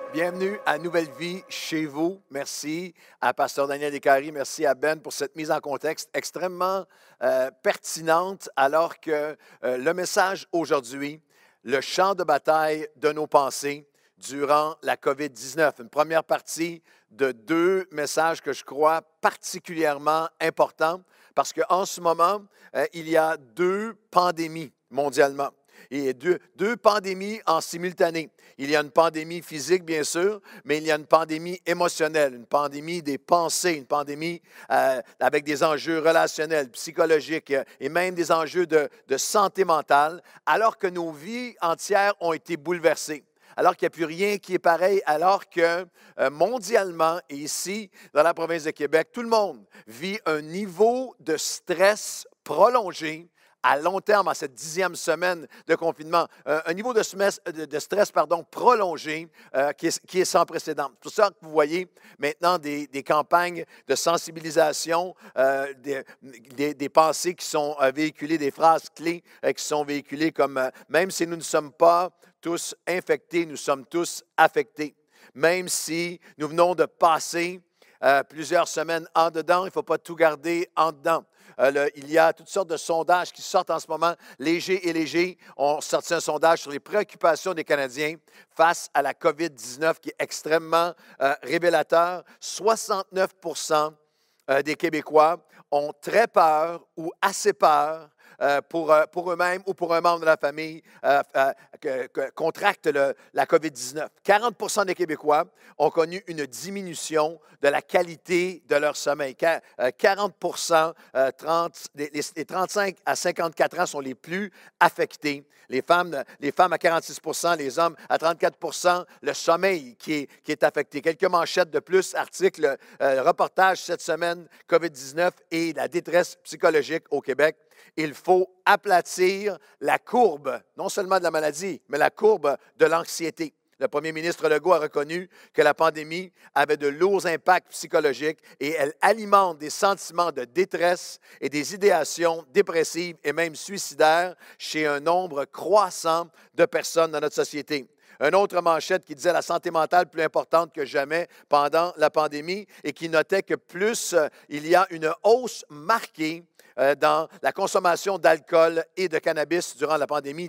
Bienvenue à Nouvelle Vie chez vous. Merci à Pasteur Daniel Descaries. Merci à Ben pour cette mise en contexte extrêmement pertinente, alors que le message aujourd'hui, le champ de bataille de nos pensées durant la COVID-19. Une première partie de deux messages que je crois particulièrement importants parce qu'en ce moment, il y a deux pandémies mondialement. Il y a deux pandémies en simultané. Il y a une pandémie physique, bien sûr, mais il y a une pandémie émotionnelle, une pandémie des pensées, une pandémie avec des enjeux relationnels, psychologiques et même des enjeux de santé mentale, alors que nos vies entières ont été bouleversées. Alors qu'il n'y a plus rien qui est pareil, alors que mondialement et ici, dans la province de Québec, tout le monde vit un niveau de stress prolongé à long terme, à cette 10e semaine de confinement, un niveau de stress prolongé qui est sans précédent. C'est pour ça que vous voyez maintenant des campagnes de sensibilisation, des pensées qui sont véhiculées, des phrases clés qui sont véhiculées comme « Même si nous ne sommes pas tous infectés, nous sommes tous affectés. Même si nous venons de passer plusieurs semaines en dedans, il ne faut pas tout garder en dedans. » Il y a toutes sortes de sondages qui sortent en ce moment. Léger et Léger ont sorti un sondage sur les préoccupations des Canadiens face à la COVID-19 qui est extrêmement révélateur. 69% des Québécois ont très peur ou assez peur pour eux-mêmes ou pour un membre de la famille contracte la COVID-19. 40% des Québécois ont connu une diminution de la qualité de leur sommeil. 40%, les 35 à 54 ans sont les plus affectés. Les femmes à 46%, les hommes à 34%, le sommeil qui est affecté. Quelques manchettes de plus, articles, reportage cette semaine, COVID-19 et la détresse psychologique au Québec. Il faut aplatir la courbe, non seulement de la maladie, mais la courbe de l'anxiété. Le premier ministre Legault a reconnu que la pandémie avait de lourds impacts psychologiques et elle alimente des sentiments de détresse et des idéations dépressives et même suicidaires chez un nombre croissant de personnes dans notre société. Une autre manchette qui disait la santé mentale plus importante que jamais pendant la pandémie et qui notait que plus il y a une hausse marquée dans la consommation d'alcool et de cannabis durant la pandémie.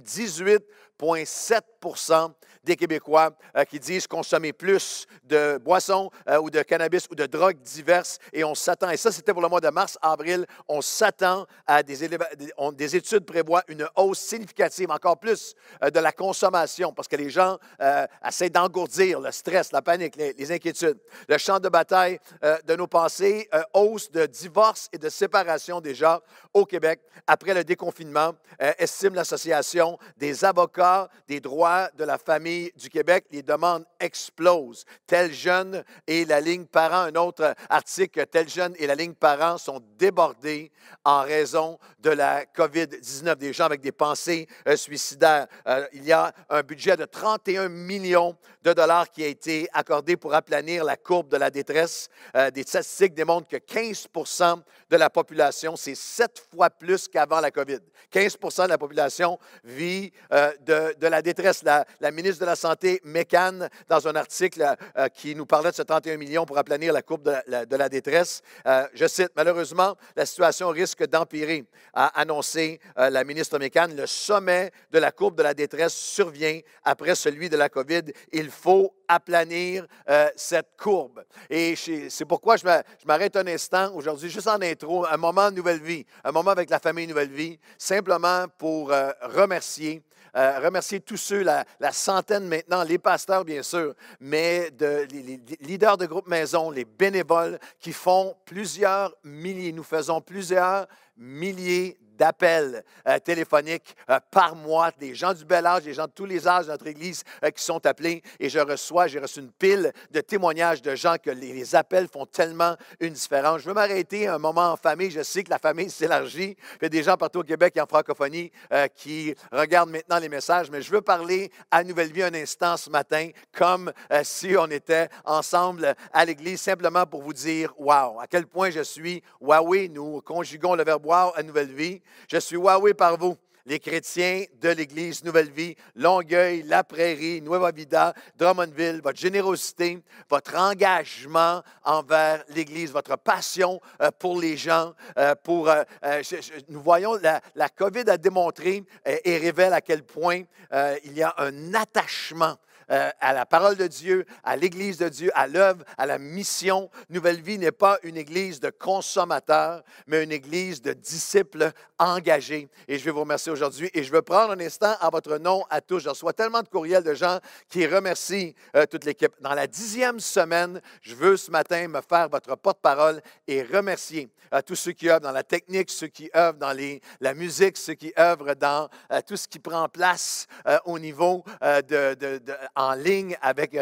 18,7% des Québécois qui disent consommer plus de boissons ou de cannabis ou de drogues diverses. Et on s'attend, et ça c'était pour le mois de mars-avril, on s'attend à des études prévoient une hausse significative, encore plus de la consommation, parce que les gens essaient d'engourdir le stress, la panique, les inquiétudes. Le champ de bataille de nos pensées, hausse de divorce et de séparation déjà au Québec après le déconfinement, estime l'Association des avocats des droits de la famille du Québec. Les demandes explosent. Tel jeune et la ligne parents, un autre article, tel jeune et la ligne parents sont débordés en raison de la COVID-19, des gens avec des pensées suicidaires. Il y a un budget de 31 millions de dollars qui a été accordé pour aplanir la courbe de la détresse. Des statistiques démontrent que 15% de la population, c'est 7 fois plus qu'avant la COVID. 15% de la population vit de la détresse. La ministre de la Santé, Mécan, dans un article qui nous parlait de ce 31 millions pour aplanir la courbe de la détresse, je cite, « Malheureusement, la situation risque d'empirer », a annoncé la ministre Mécan. Le sommet de la courbe de la détresse survient après celui de la COVID. Il faut aplanir cette courbe. Et c'est pourquoi je m'arrête un instant aujourd'hui, juste en intro, un moment de Nouvelle Vie, un moment avec la famille Nouvelle Vie, simplement pour remercier tous ceux, la centaine maintenant, les pasteurs bien sûr, mais les leaders de groupe maison, les bénévoles qui font plusieurs milliers, nous faisons plusieurs milliers d'appels téléphoniques par mois, des gens du bel âge, des gens de tous les âges de notre Église qui sont appelés. Et j'ai reçu une pile de témoignages de gens que les appels font tellement une différence. Je veux m'arrêter un moment en famille. Je sais que la famille s'élargit. Il y a des gens partout au Québec et en francophonie qui regardent maintenant les messages, mais je veux parler à Nouvelle Vie un instant ce matin, comme si on était ensemble à l'Église, simplement pour vous dire, wow, à quel point je suis wowé. Nous conjuguons le verbe wow à Nouvelle Vie. Je suis wowé par vous. les chrétiens de l'Église Nouvelle Vie, Longueuil, La Prairie, Nueva Vida, Drummondville, votre générosité, votre engagement envers l'Église, votre passion pour les gens, nous voyons la COVID a démontré et révèle à quel point il y a un attachement à la parole de Dieu, à l'Église de Dieu, à l'œuvre, à la mission. Nouvelle Vie n'est pas une Église de consommateurs, mais une Église de disciples engagés. Et je vais vous remercier aujourd'hui. Et je veux prendre un instant à votre nom à tous. Je reçois tellement de courriels de gens qui remercient toute l'équipe. Dans la 10e semaine, je veux ce matin me faire votre porte-parole et remercier tous ceux qui œuvrent dans la technique, ceux qui œuvrent dans la musique, ceux qui œuvrent dans tout ce qui prend place au niveau en ligne avec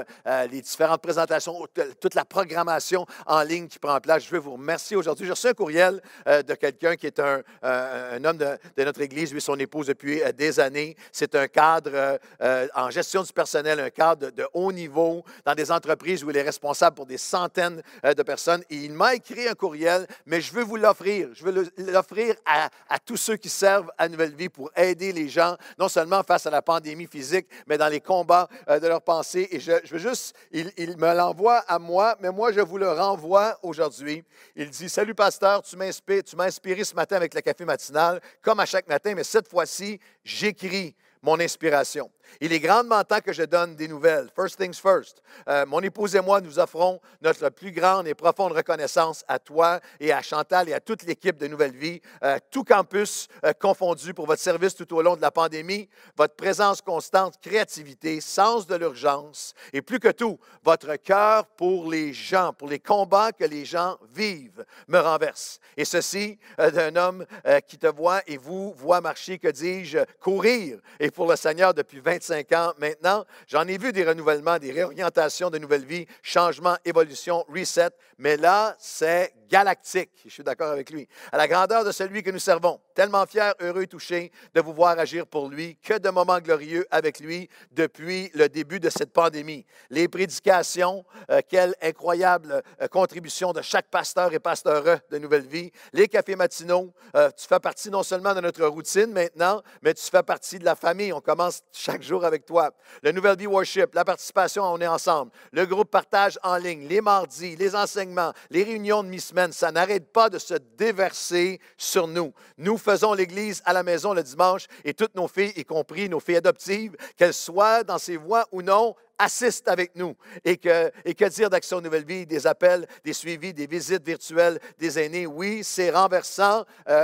les différentes présentations, toute la programmation en ligne qui prend place. Je veux vous remercier aujourd'hui. J'ai reçu un courriel de quelqu'un qui est un homme de notre Église, lui et son épouse depuis des années. C'est un cadre en gestion du personnel, un cadre de haut niveau dans des entreprises où il est responsable pour des centaines de personnes. Et il m'a écrit un courriel, mais je veux vous l'offrir. Je veux l'offrir à tous ceux qui servent à Nouvelle Vie pour aider les gens, non seulement face à la pandémie physique, mais dans les combats de leurs pensées. Et je veux juste, il me l'envoie à moi, mais moi, je vous le renvoie aujourd'hui. Il dit, « Salut, pasteur, tu m'as inspiré ce matin avec le café matinal, comme à chaque matin, mais cette fois-ci, j'écris mon inspiration. Il est grandement temps que je donne des nouvelles. First things first. Mon épouse et moi, nous offrons notre plus grande et profonde reconnaissance à toi et à Chantal et à toute l'équipe de Nouvelle Vie, tout campus confondu pour votre service tout au long de la pandémie, votre présence constante, créativité, sens de l'urgence et plus que tout, votre cœur pour les gens, pour les combats que les gens vivent, me renverse. Et ceci d'un homme qui te voit et vous voit marcher, que dis-je, courir. Et pour le Seigneur depuis 25 ans maintenant, j'en ai vu des renouvellements, des réorientations de Nouvelle Vie, changements, évolution, reset, mais là, c'est galactique. Je suis d'accord avec lui. À la grandeur de celui que nous servons, tellement fier, heureux et touché de vous voir agir pour lui. Que de moments glorieux avec lui depuis le début de cette pandémie. Les prédications, quelle incroyable contribution de chaque pasteur et pasteur de Nouvelle Vie. Les cafés matinaux, tu fais partie non seulement de notre routine maintenant, mais tu fais partie de la famille. On commence chaque jour avec toi. Le Nouvelle Vie Worship, la participation, on est ensemble. Le groupe partage en ligne, les mardis, les enseignements, les réunions de mi-semaine, ça n'arrête pas de se déverser sur nous. Nous faisons l'Église à la maison le dimanche et toutes nos filles, y compris nos filles adoptives, qu'elles soient dans ces voies ou non, assistent avec nous. Et que dire d'Action Nouvelle Vie, des appels, des suivis, des visites virtuelles des aînés? Oui, c'est renversant.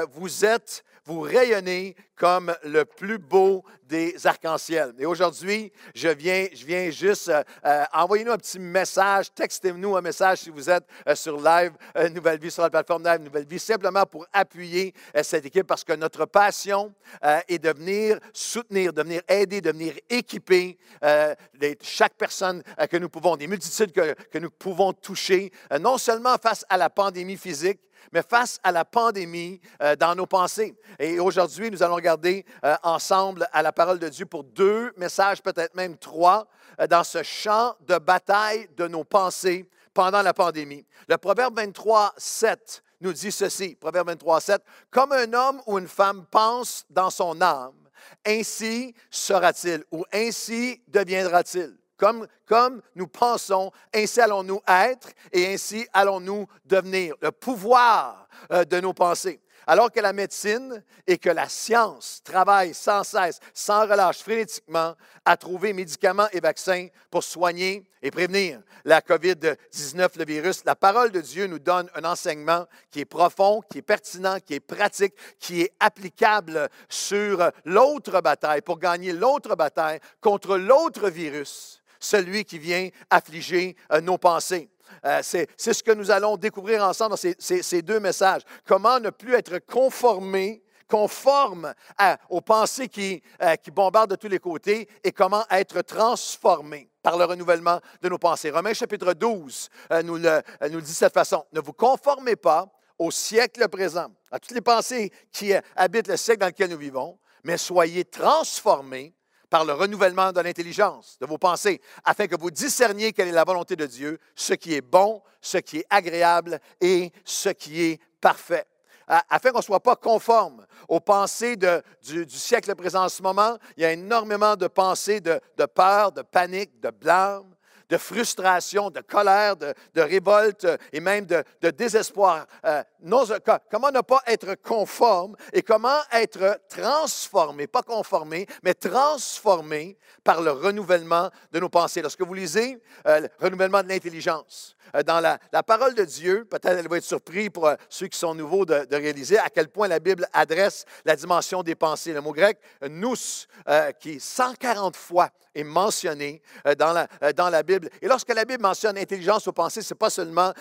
Vous rayonnez comme le plus beau des arcs-en-ciel. Et aujourd'hui, je viens juste, envoyez-nous un petit message, textez-nous un message si vous êtes sur Live Nouvelle Vie, sur la plateforme Live Nouvelle Vie, simplement pour appuyer cette équipe, parce que notre passion est de venir soutenir, de venir aider, de venir équiper chaque personne que nous pouvons, des multitudes que nous pouvons toucher, non seulement face à la pandémie physique, mais face à la pandémie dans nos pensées. Et aujourd'hui, nous allons regarder ensemble à la parole de Dieu pour 2 messages, peut-être même 3, dans ce champ de bataille de nos pensées pendant la pandémie. Le Proverbe 23, 7 nous dit ceci, Proverbe 23, 7, « Comme un homme ou une femme pense dans son âme, ainsi sera-t-il, ou ainsi deviendra-t-il. » Comme nous pensons, ainsi allons-nous être et ainsi allons-nous devenir. Le pouvoir de nos pensées. Alors que la médecine et que la science travaillent sans cesse, sans relâche, frénétiquement, à trouver médicaments et vaccins pour soigner et prévenir la COVID-19, le virus, la parole de Dieu nous donne un enseignement qui est profond, qui est pertinent, qui est pratique, qui est applicable sur l'autre bataille, pour gagner l'autre bataille contre l'autre virus, celui qui vient affliger nos pensées. C'est ce que nous allons découvrir ensemble dans ces 2 messages. Comment ne plus être conforme aux pensées qui bombardent de tous les côtés et comment être transformé par le renouvellement de nos pensées. Romains chapitre 12 nous dit de cette façon. Ne vous conformez pas au siècle présent, à toutes les pensées qui habitent le siècle dans lequel nous vivons, mais soyez transformés par le renouvellement de l'intelligence, de vos pensées, afin que vous discerniez quelle est la volonté de Dieu, ce qui est bon, ce qui est agréable et ce qui est parfait. afin qu'on ne soit pas conforme aux pensées du siècle présent en ce moment. Il y a énormément de pensées de peur, de panique, de blâme, de frustration, de colère, de révolte et même de désespoir. Comment ne pas être conforme et comment être transformé, pas conformé, mais transformé par le renouvellement de nos pensées. Lorsque vous lisez le renouvellement de l'intelligence, dans la parole de Dieu, peut-être elle va être surprise pour ceux qui sont nouveaux de réaliser à quel point la Bible adresse la dimension des pensées. Le mot grec « nous », qui 140 fois est mentionné dans la Bible. Et lorsque la Bible mentionne intelligence aux pensées, ce n'est pas seulement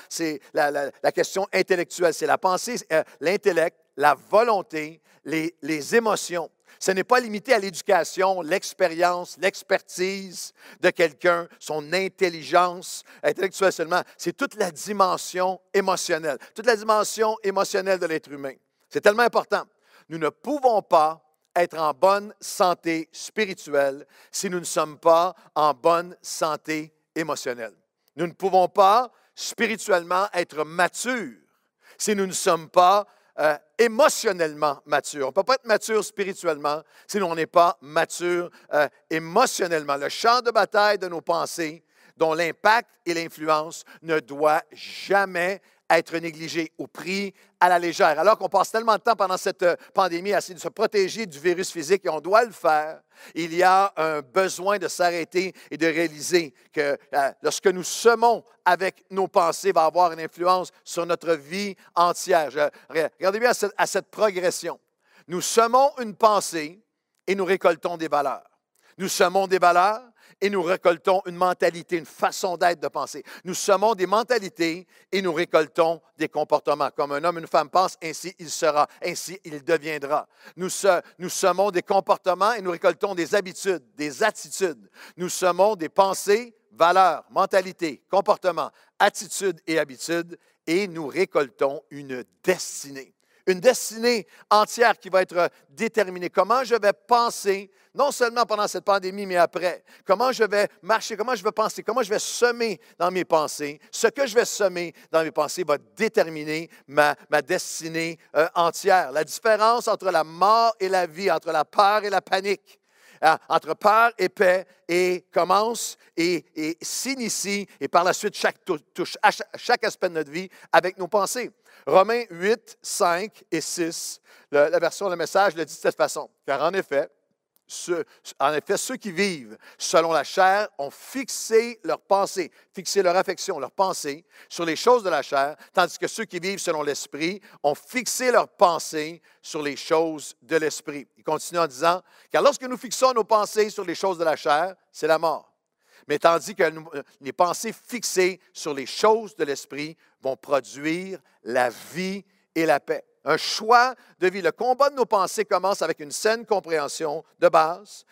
la question intellectuelle, c'est la pensée, l'intellect, la volonté, les émotions. Ce n'est pas limité à l'éducation, l'expérience, l'expertise de quelqu'un, son intelligence intellectuelle seulement. C'est toute la dimension émotionnelle, toute la dimension émotionnelle de l'être humain. C'est tellement important. Nous ne pouvons pas être en bonne santé spirituelle si nous ne sommes pas en bonne santé émotionnelle. Nous ne pouvons pas spirituellement être matures si nous ne sommes pas émotionnellement matures. On ne peut pas être mature spirituellement si on n'est pas mature émotionnellement. Le champ de bataille de nos pensées, dont l'impact et l'influence ne doit jamais être négligé ou pris à la légère. Alors qu'on passe tellement de temps pendant cette pandémie à essayer de se protéger du virus physique, et on doit le faire, il y a un besoin de s'arrêter et de réaliser que lorsque nous semons avec nos pensées, va avoir une influence sur notre vie entière. Regardez bien à cette progression. Nous semons une pensée et nous récoltons des valeurs. Nous semons des valeurs et nous récoltons une mentalité, une façon d'être, de penser. Nous semons des mentalités et nous récoltons des comportements. Comme un homme, une femme pense, ainsi il sera, ainsi il deviendra. Nous semons des comportements et nous récoltons des habitudes, des attitudes. Nous semons des pensées, valeurs, mentalités, comportements, attitudes et habitudes et nous récoltons une destinée. Une destinée entière qui va être déterminée. Comment je vais penser, non seulement pendant cette pandémie, mais après. Comment je vais marcher, comment je vais penser, comment je vais semer dans mes pensées. Ce que je vais semer dans mes pensées va déterminer ma destinée entière. La différence entre la mort et la vie, entre la peur et la panique, entre peur et paix, et commence et s'initie, et par la suite touche à chaque aspect de notre vie avec nos pensées. Romains 8, 5 et 6, la version, le message le dit de cette façon. Car en effet, ceux qui vivent selon la chair ont fixé leur pensée, fixé leur affection, leur pensée sur les choses de la chair, tandis que ceux qui vivent selon l'esprit ont fixé leur pensée sur les choses de l'esprit. Il continue en disant, car lorsque nous fixons nos pensées sur les choses de la chair, c'est la mort. Mais tandis que les pensées fixées sur les choses de l'esprit vont produire la vie et la paix. Un choix de vie. Le combat de nos pensées commence avec une saine compréhension de base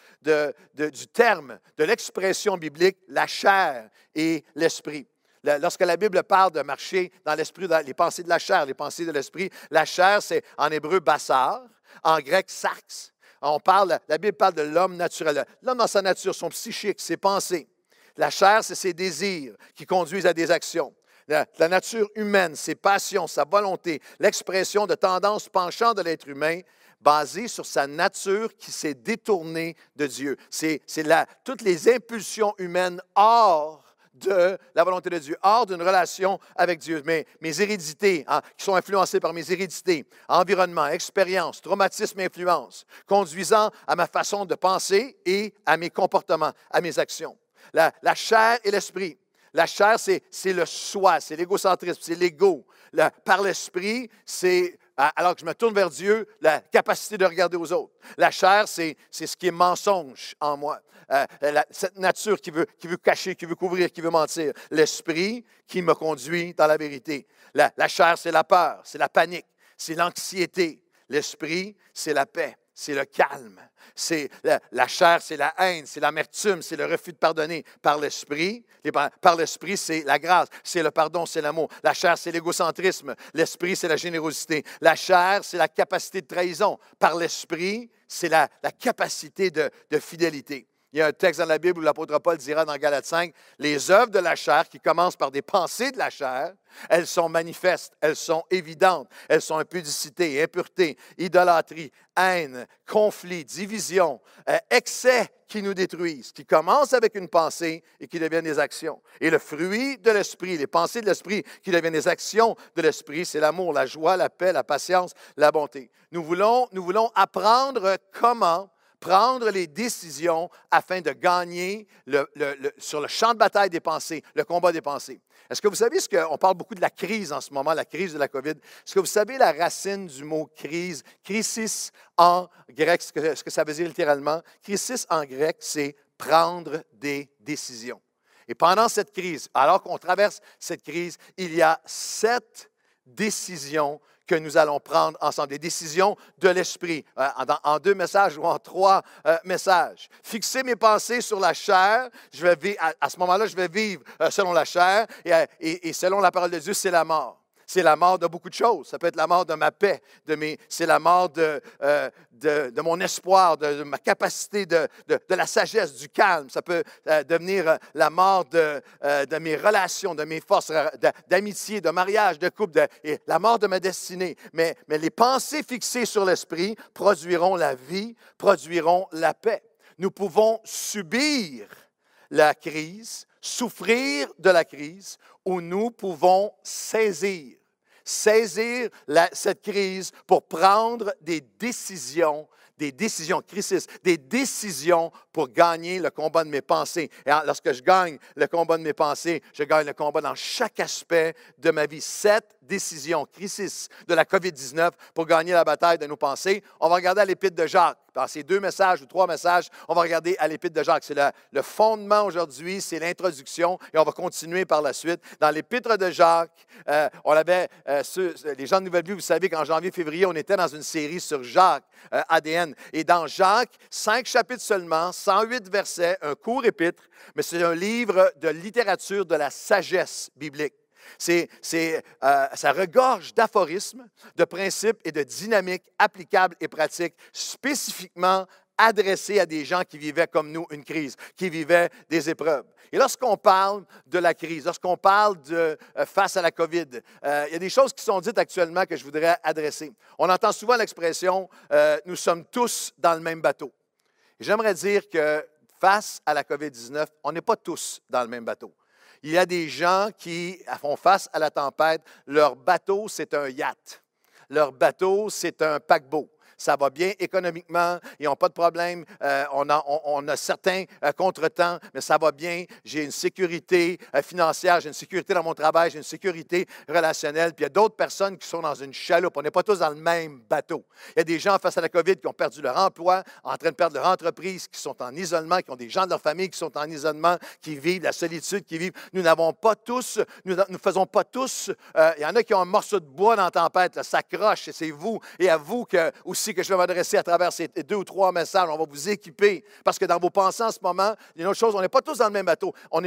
du terme, de l'expression biblique, la chair et l'esprit. Lorsque la Bible parle de marcher dans l'esprit, dans les pensées de la chair, les pensées de l'esprit, la chair, c'est en hébreu bassar, en grec sarx. La Bible parle de l'homme naturel. L'homme dans sa nature, son psychique, ses pensées. La chair, c'est ses désirs qui conduisent à des actions. La nature humaine, ses passions, sa volonté, l'expression de tendances penchant de l'être humain basée sur sa nature qui s'est détournée de Dieu. C'est toutes les impulsions humaines hors de la volonté de Dieu, hors d'une relation avec Dieu. Mes hérédités, qui sont influencées par mes hérédités, environnement, expérience, traumatisme, influence, conduisant à ma façon de penser et à mes comportements, à mes actions. La chair et l'esprit. La chair, c'est le soi, c'est l'égocentrisme, c'est l'ego. Par l'esprit, c'est, alors que je me tourne vers Dieu, la capacité de regarder aux autres. La chair, c'est ce qui est mensonge en moi. Cette nature qui veut cacher, qui veut couvrir, qui veut mentir. L'esprit qui me conduit dans la vérité. La chair, c'est la peur, c'est la panique, c'est l'anxiété. L'esprit, c'est la paix. C'est le calme. La chair, c'est la haine, c'est l'amertume, c'est le refus de pardonner. Par l'esprit, c'est la grâce, c'est le pardon, c'est l'amour. La chair, c'est l'égocentrisme. L'esprit, c'est la générosité. La chair, c'est la capacité de trahison. Par l'esprit, c'est la capacité de fidélité. Il y a un texte dans la Bible où l'apôtre Paul dira dans Galates 5, les œuvres de la chair qui commencent par des pensées de la chair, elles sont manifestes, elles sont évidentes, elles sont impudicité, impureté, idolâtrie, haine, conflit, division, excès qui nous détruisent, qui commencent avec une pensée et qui deviennent des actions. Et le fruit de l'esprit, les pensées de l'esprit qui deviennent des actions de l'esprit, c'est l'amour, la joie, la paix, la patience, la bonté. Nous voulons apprendre comment prendre les décisions afin de gagner sur le champ de bataille des pensées, le combat des pensées. Est-ce que vous savez on parle beaucoup de la crise en ce moment, la crise de la COVID. Est-ce que vous savez la racine du mot crise, crisis en grec, ce que ça veut dire littéralement? Crisis en grec, c'est prendre des décisions. Et pendant cette crise, alors qu'on traverse cette crise, il y a 7 décisions que nous allons prendre ensemble, des décisions de l'esprit, en 2 messages ou en 3 messages. Fixer mes pensées sur la chair, à ce moment-là, je vais vivre selon la chair, et selon la parole de Dieu, c'est la mort. C'est la mort de beaucoup de choses. Ça peut être la mort de ma paix, c'est la mort de mon espoir, de ma capacité de la sagesse, du calme. Ça peut devenir la mort de mes relations, de mes forces d'amitié, de mariage, de couple, et la mort de ma destinée. Mais les pensées fixées sur l'esprit produiront la vie, produiront la paix. Nous pouvons subir la crise, souffrir de la crise, ou nous pouvons saisir cette crise pour prendre des décisions, crisis, des décisions pour gagner le combat de mes pensées. Et lorsque je gagne le combat de mes pensées, je gagne le combat dans chaque aspect de ma vie. 7 décisions, crisis de la COVID-19 pour gagner la bataille de nos pensées. On va regarder à l'Épître de Jacques. Dans ces 2 messages ou 3 messages, on va regarder à l'Épître de Jacques. C'est le fondement aujourd'hui, c'est l'introduction, et on va continuer par la suite. Dans l'Épître de Jacques, les gens de Nouvelle Vie, vous savez qu'en janvier-février, on était dans une série sur Jacques, ADN. Et dans Jacques, 5 chapitres seulement, 108 versets, un court épître, mais c'est un livre de littérature de la sagesse biblique. Ça regorge d'aphorismes, de principes et de dynamiques applicables et pratiques spécifiquement adressés à des gens qui vivaient comme nous une crise, qui vivaient des épreuves. Et lorsqu'on parle de la crise, lorsqu'on parle de face à la COVID, il y a des choses qui sont dites actuellement que je voudrais adresser. On entend souvent l'expression « nous sommes tous dans le même bateau ». J'aimerais dire que face à la COVID-19, on n'est pas tous dans le même bateau. Il y a des gens qui font face à la tempête. Leur bateau, c'est un yacht. Leur bateau, c'est un paquebot. Ça va bien économiquement, ils n'ont pas de problème. On a certains contretemps, mais ça va bien. J'ai une sécurité financière, j'ai une sécurité dans mon travail, j'ai une sécurité relationnelle. Puis il y a d'autres personnes qui sont dans une chaloupe. On n'est pas tous dans le même bateau. Il y a des gens face à la COVID qui ont perdu leur emploi, en train de perdre leur entreprise, qui sont en isolement, qui ont des gens de leur famille qui sont en isolement, qui vivent la solitude, qui vivent. Nous n'avons pas tous, nous faisons pas tous. Il y en a qui ont un morceau de bois dans la tempête, là, ça croche, et c'est vous et à vous aussi que je vais m'adresser à travers ces 2 ou 3 messages. On va vous équiper parce que dans vos pensées en ce moment, il y a une autre chose, on n'est pas tous dans le même bateau. Nous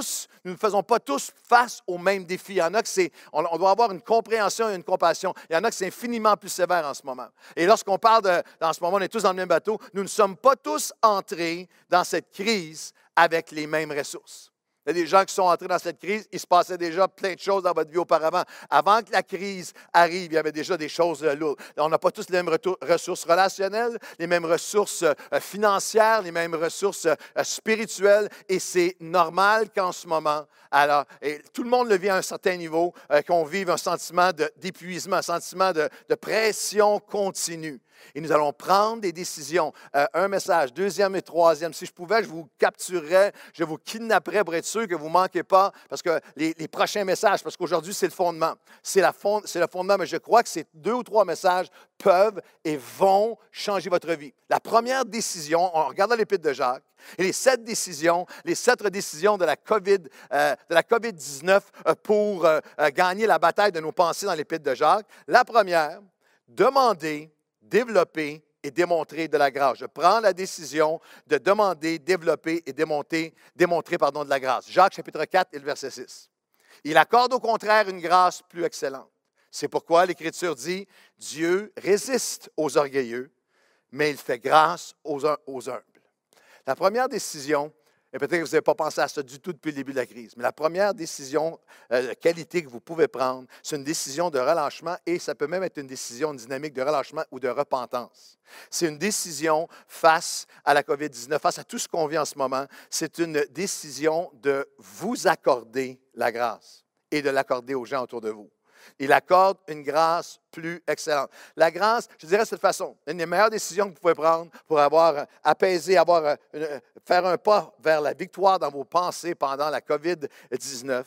ne faisons pas tous face aux mêmes défis. Il y en a que on doit avoir une compréhension et une compassion. Il y en a que c'est infiniment plus sévère en ce moment. Et lorsqu'on parle dans ce moment, on est tous dans le même bateau, nous ne sommes pas tous entrés dans cette crise avec les mêmes ressources. Il y a des gens qui sont entrés dans cette crise, il se passait déjà plein de choses dans votre vie auparavant. Avant que la crise arrive, il y avait déjà des choses lourdes. On n'a pas tous les mêmes ressources relationnelles, les mêmes ressources financières, les mêmes ressources spirituelles, et c'est normal qu'en ce moment, et tout le monde le vit à un certain niveau, qu'on vive un sentiment d'épuisement, un sentiment de pression continue. Et nous allons prendre des décisions. Un message, 2e et 3e. Si je pouvais, je vous capturerais, je vous kidnapperais pour être sûr que vous ne manquez pas, parce que les prochains messages, parce qu'aujourd'hui, c'est le fondement. C'est le fondement, mais je crois que ces 2 ou 3 messages peuvent et vont changer votre vie. La première décision, on regarde dans l'Épître de Jacques, et les 7 décisions de la COVID-19 pour gagner la bataille de nos pensées dans l'Épître de Jacques. La première, demander, développer et démontrer de la grâce. Je prends la décision de demander, développer et démontrer de la grâce. Jacques chapitre 4 et le verset 6. Il accorde au contraire une grâce plus excellente. C'est pourquoi l'Écriture dit, Dieu résiste aux orgueilleux, mais il fait grâce aux humbles. La première décision, et peut-être que vous n'avez pas pensé à ça du tout depuis le début de la crise, mais la première décision de qualité que vous pouvez prendre, c'est une décision de relâchement et ça peut même être une décision, une dynamique de relâchement ou de repentance. C'est une décision face à la COVID-19, face à tout ce qu'on vit en ce moment. C'est une décision de vous accorder la grâce et de l'accorder aux gens autour de vous. Il accorde une grâce plus excellente. La grâce, je dirais de cette façon, une des meilleures décisions que vous pouvez prendre pour avoir apaisé, faire un pas vers la victoire dans vos pensées pendant la COVID-19,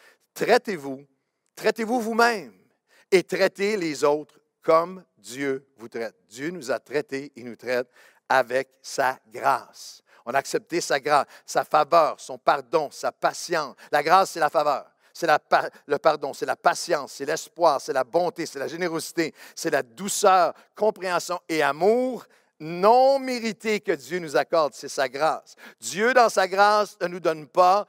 traitez-vous vous-même et traitez les autres comme Dieu vous traite. Dieu nous a traités, il nous traite avec sa grâce. On a accepté sa grâce, sa faveur, son pardon, sa patience. La grâce, c'est la faveur. C'est le pardon, c'est la patience, c'est l'espoir, c'est la bonté, c'est la générosité, c'est la douceur, compréhension et amour non mérité que Dieu nous accorde. C'est sa grâce. Dieu, dans sa grâce, ne nous donne pas,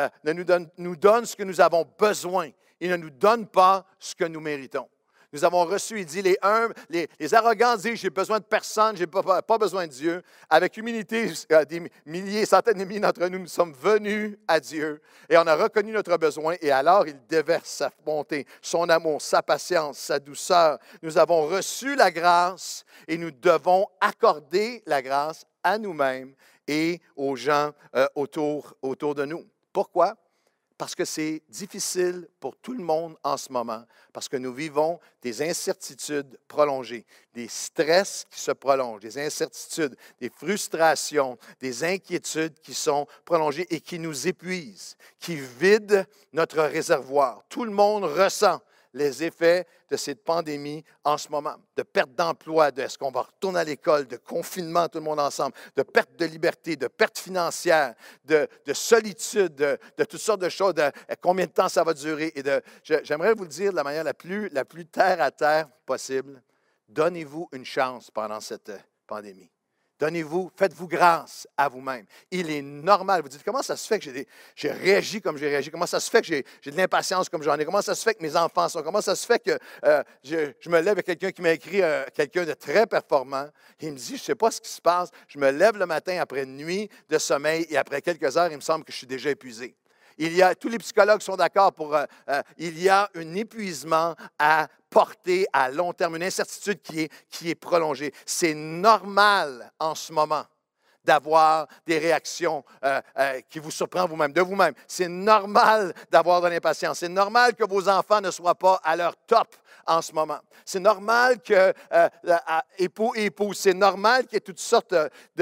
nous donne ce que nous avons besoin. Il ne nous donne pas ce que nous méritons. Nous avons reçu, il dit, les humbles, les arrogants disent, j'ai besoin de personne, je n'ai pas besoin de Dieu. Avec humilité, des milliers, centaines de milliers d'entre nous, nous sommes venus à Dieu et on a reconnu notre besoin et alors il déverse sa bonté, son amour, sa patience, sa douceur. Nous avons reçu la grâce et nous devons accorder la grâce à nous-mêmes et aux gens autour de nous. Pourquoi? Parce que c'est difficile pour tout le monde en ce moment, parce que nous vivons des incertitudes prolongées, des stress qui se prolongent, des incertitudes, des frustrations, des inquiétudes qui sont prolongées et qui nous épuisent, qui vident notre réservoir. Tout le monde ressent les effets de cette pandémie en ce moment, de perte d'emploi, de est-ce qu'on va retourner à l'école, de confinement tout le monde ensemble, de perte de liberté, de perte financière, de solitude, de toutes sortes de choses, de combien de temps ça va durer. J'aimerais vous le dire de la manière la plus terre à terre possible. Donnez-vous une chance pendant cette pandémie. Faites-vous grâce à vous-même. Il est normal. Vous dites, comment ça se fait que j'ai réagi comme j'ai réagi? Comment ça se fait que j'ai de l'impatience comme j'en ai? Comment ça se fait que mes enfants sont? Comment ça se fait que je me lève avec quelqu'un qui m'a écrit, quelqu'un de très performant? Il me dit, je ne sais pas ce qui se passe. Je me lève le matin après une nuit de sommeil et après quelques heures, il me semble que je suis déjà épuisé. Tous les psychologues sont d'accord il y a un épuisement à porter à long terme, une incertitude qui est prolongée. C'est normal en ce moment d'avoir des réactions qui vous surprennent vous-même, de vous-même. C'est normal d'avoir de l'impatience. C'est normal que vos enfants ne soient pas à leur top en ce moment. C'est normal que époux et épouses, c'est normal qu'il y ait toutes sortes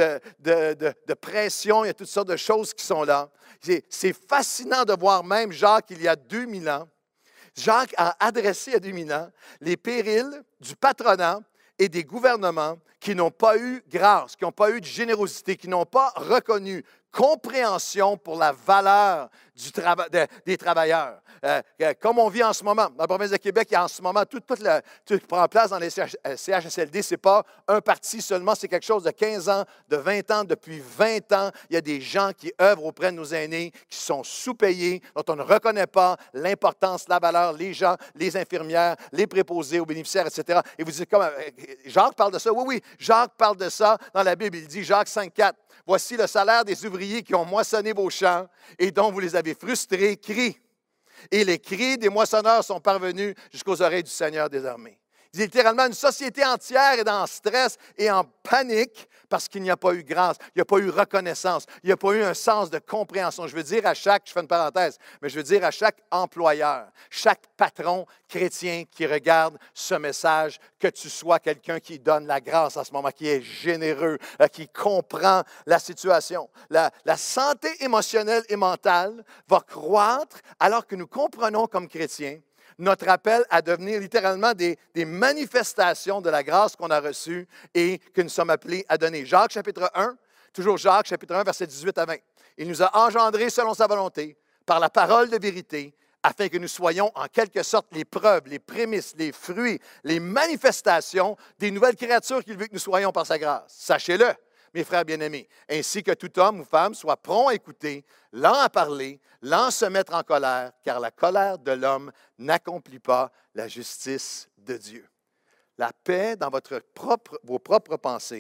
de pressions, il y a toutes sortes de choses qui sont là. C'est fascinant de voir même Jacques, il y a 2000 ans, Jacques a adressé il y a 2000 ans les périls du patronat et des gouvernements qui n'ont pas eu grâce, qui n'ont pas eu de générosité, qui n'ont pas reconnu compréhension pour la valeur des travailleurs. Comme on vit en ce moment, dans la province de Québec, il y a en ce moment, tout prend place dans les CHSLD. Ce n'est pas un parti seulement, c'est quelque chose de 15 ans, de 20 ans. Depuis 20 ans, il y a des gens qui œuvrent auprès de nos aînés, qui sont sous-payés, dont on ne reconnaît pas l'importance, la valeur, les gens, les infirmières, les préposés aux bénéficiaires, etc. Et vous dites, Jacques parle de ça? Oui, Jacques parle de ça dans la Bible. Il dit, Jacques 5,4, « Voici le salaire des ouvriers qui ont moissonné vos champs et dont vous les avez frustrés, crie. Et les cris des moissonneurs sont parvenus jusqu'aux oreilles du Seigneur des armées. » Il dit littéralement, une société entière est en stress et en panique parce qu'il n'y a pas eu grâce, il n'y a pas eu reconnaissance, il n'y a pas eu un sens de compréhension. Je fais une parenthèse, mais je veux dire à chaque employeur, chaque patron chrétien qui regarde ce message, que tu sois quelqu'un qui donne la grâce en ce moment, qui est généreux, qui comprend la situation. La santé émotionnelle et mentale va croître alors que nous comprenons comme chrétiens notre appel à devenir littéralement des manifestations de la grâce qu'on a reçue et que nous sommes appelés à donner. Jacques chapitre 1, toujours Jacques chapitre 1, versets 18 à 20. Il nous a engendrés selon sa volonté, par la parole de vérité, afin que nous soyons en quelque sorte les preuves, les prémices, les fruits, les manifestations des nouvelles créatures qu'il veut que nous soyons par sa grâce. Sachez-le, mes frères bien-aimés, ainsi que tout homme ou femme soit prompt à écouter, lent à parler, lent à se mettre en colère, car la colère de l'homme n'accomplit pas la justice de Dieu. La paix dans vos propres pensées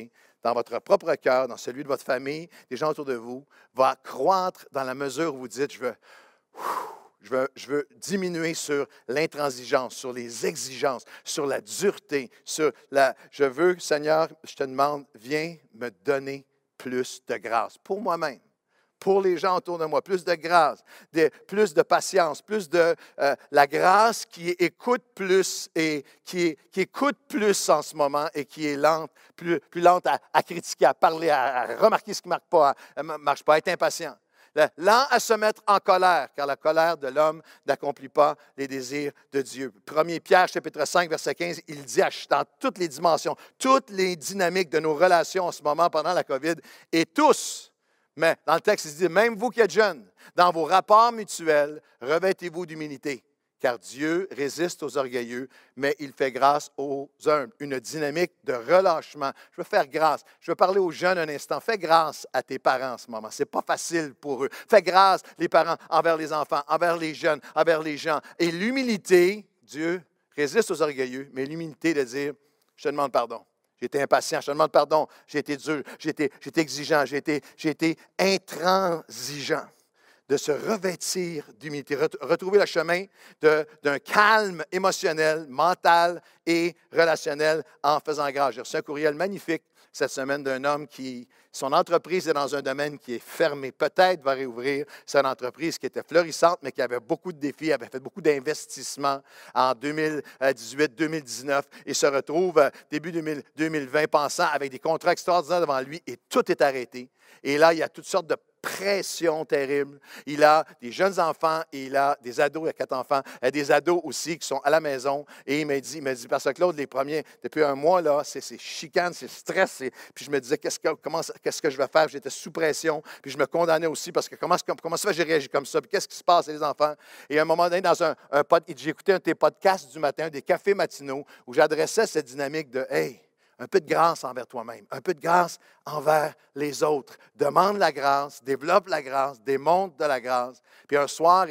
dans votre propre cœur, dans celui de votre famille, des gens autour de vous, va croître dans la mesure où vous dites, je veux diminuer sur l'intransigeance, sur les exigences, sur la dureté, je veux, Seigneur, je te demande, viens me donner plus de grâce pour moi-même, pour les gens autour de moi, plus de grâce, plus de patience, plus de la grâce qui écoute plus et qui écoute plus en ce moment et qui est lente, plus lente à critiquer, à parler, à remarquer ce qui ne marche pas, à être impatient. Lent à se mettre en colère, car la colère de l'homme n'accomplit pas les désirs de Dieu. 1 Pierre, chapitre 5, verset 15, il dit dans toutes les dimensions, toutes les dynamiques de nos relations en ce moment pendant la COVID, et tous, mais dans le texte, il dit, même vous qui êtes jeunes, dans vos rapports mutuels, revêtez-vous d'humilité, car Dieu résiste aux orgueilleux, mais il fait grâce aux humbles. Une dynamique de relâchement. Je veux faire grâce. Je veux parler aux jeunes un instant. Fais grâce à tes parents en ce moment. Ce n'est pas facile pour eux. Fais grâce, les parents, envers les enfants, envers les jeunes, envers les gens. Et l'humilité, Dieu résiste aux orgueilleux, mais l'humilité de dire, je te demande pardon. J'ai été impatient, je te demande pardon. J'ai été dur, j'ai été exigeant, j'ai été intransigeant. De se revêtir d'humilité, retrouver le chemin d'un calme émotionnel, mental et relationnel en faisant grâce. J'ai reçu un courriel magnifique cette semaine d'un homme qui, son entreprise est dans un domaine qui est fermé, peut-être va réouvrir. C'est une entreprise qui était florissante, mais qui avait beaucoup de défis, avait fait beaucoup d'investissements en 2018-2019 et se retrouve début 2020 pensant avec des contrats extraordinaires devant lui et tout est arrêté. Et là, il y a toutes sortes de pression terrible. Il a des jeunes enfants et il a des ados, il a 4 enfants, il a des ados aussi qui sont à la maison. Et il m'a dit, parce que Claude, les premiers, depuis un mois, là, c'est chicane, c'est stress. Puis je me disais, qu'est-ce que je vais faire? J'étais sous pression. Puis je me condamnais aussi parce que comment ça fait que j'ai réagi comme ça? Puis qu'est-ce qui se passe, les enfants? Et à un moment donné, dans j'ai écouté un de tes podcasts du matin, des cafés matinaux, où j'adressais cette dynamique de, hey, un peu de grâce envers toi-même, un peu de grâce envers les autres. Demande la grâce, développe la grâce, démontre de la grâce. Puis un soir,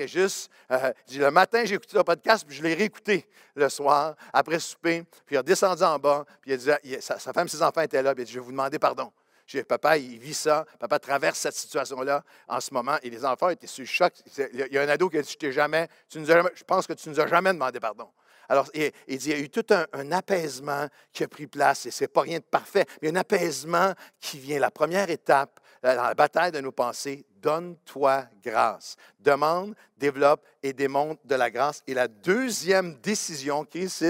le matin, j'ai écouté le podcast, puis je l'ai réécouté le soir, après souper. Puis il a descendu en bas, puis il a dit, sa femme et ses enfants étaient là, puis il a dit, je vais vous demander pardon. J'ai dit, papa, il vit ça, papa traverse cette situation-là en ce moment, et les enfants étaient sur le choc. Il y a un ado qui a dit, je pense que tu ne nous as jamais demandé pardon. Alors, il dit, il y a eu tout un apaisement qui a pris place, et ce n'est pas rien de parfait, mais un apaisement qui vient. La première étape dans la bataille de nos pensées, donne-toi grâce. Demande, développe et démontre de la grâce. Et la deuxième décision,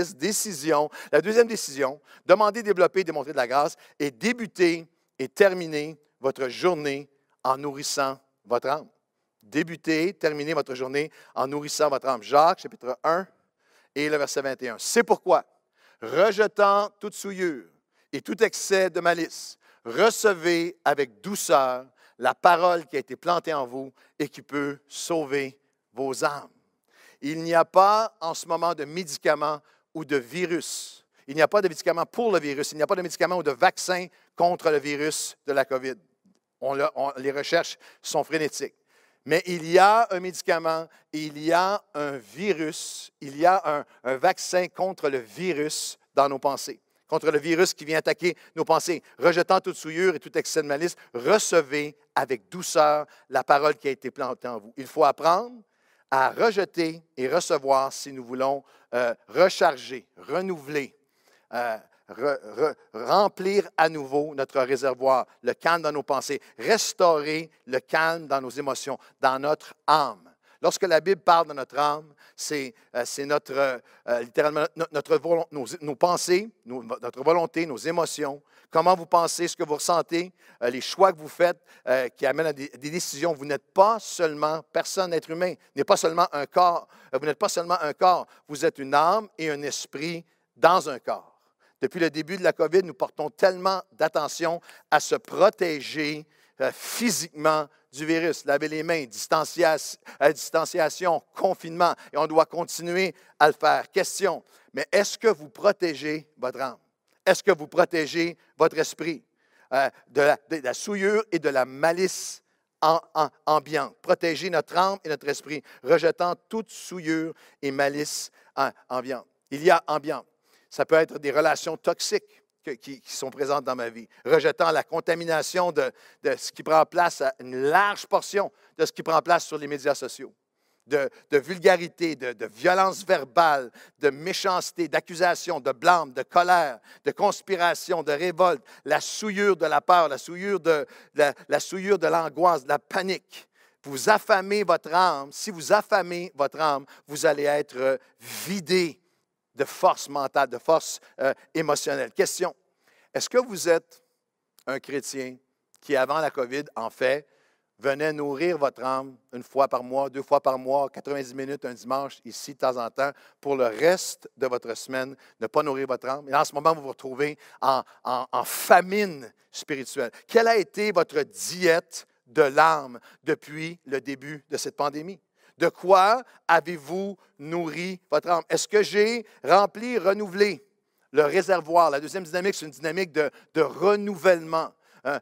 la deuxième décision, demander, développer, démontrer de la grâce, et débuter et terminer votre journée en nourrissant votre âme. Débuter, terminer votre journée en nourrissant votre âme. Jacques, chapitre 1. Et le verset 21. C'est pourquoi, rejetant toute souillure et tout excès de malice, recevez avec douceur la parole qui a été plantée en vous et qui peut sauver vos âmes. Il n'y a pas en ce moment de médicaments ou de virus. Il n'y a pas de médicaments pour le virus. Il n'y a pas de médicaments ou de vaccin contre le virus de la COVID. Les recherches sont frénétiques. Mais il y a un médicament, il y a un virus, il y a un vaccin contre le virus dans nos pensées, contre le virus qui vient attaquer nos pensées. Rejetant toute souillure et tout excès de malice, recevez avec douceur la parole qui a été plantée en vous. Il faut apprendre à rejeter et recevoir si nous voulons recharger, renouveler, remplir à nouveau notre réservoir, le calme dans nos pensées, restaurer le calme dans nos émotions, dans notre âme. Lorsque la Bible parle de notre âme, c'est littéralement nos pensées, notre volonté, nos émotions, comment vous pensez, ce que vous ressentez, les choix que vous faites qui amènent à des décisions. Vous n'êtes pas seulement personne, être humain, n'est pas seulement un corps. Vous n'êtes pas seulement un corps, vous êtes une âme et un esprit dans un corps. Depuis le début de la COVID, nous portons tellement d'attention à se protéger physiquement du virus. Laver les mains, distanciation, confinement, et on doit continuer à le faire. Question, mais est-ce que vous protégez votre âme? Est-ce que vous protégez votre esprit de la souillure et de la malice ambiante? Protégez notre âme et notre esprit, rejetant toute souillure et malice ambiante. Il y a ambiante. Ça peut être des relations toxiques. qui sont présentes dans ma vie, rejetant la contamination de ce qui prend place, une large portion de ce qui prend place sur les médias sociaux, de vulgarité, de violence verbale, de méchanceté, d'accusation, de blâme, de colère, de conspiration, de révolte, la souillure de la peur, la souillure de l'angoisse, de la panique. Vous affamez votre âme. Si vous affamez votre âme, vous allez être vidé de force mentale, de force émotionnelle. Question, est-ce que vous êtes un chrétien qui, avant la COVID, en fait, venait nourrir votre âme une fois par mois, 2 fois par mois, 90 minutes un dimanche, ici, de temps en temps, pour le reste de votre semaine, ne pas nourrir votre âme? Et en ce moment, vous vous retrouvez en famine spirituelle. Quelle a été votre diète de l'âme depuis le début de cette pandémie? De quoi avez-vous nourri votre âme? Est-ce que j'ai rempli, renouvelé le réservoir? La deuxième dynamique, c'est une dynamique de renouvellement.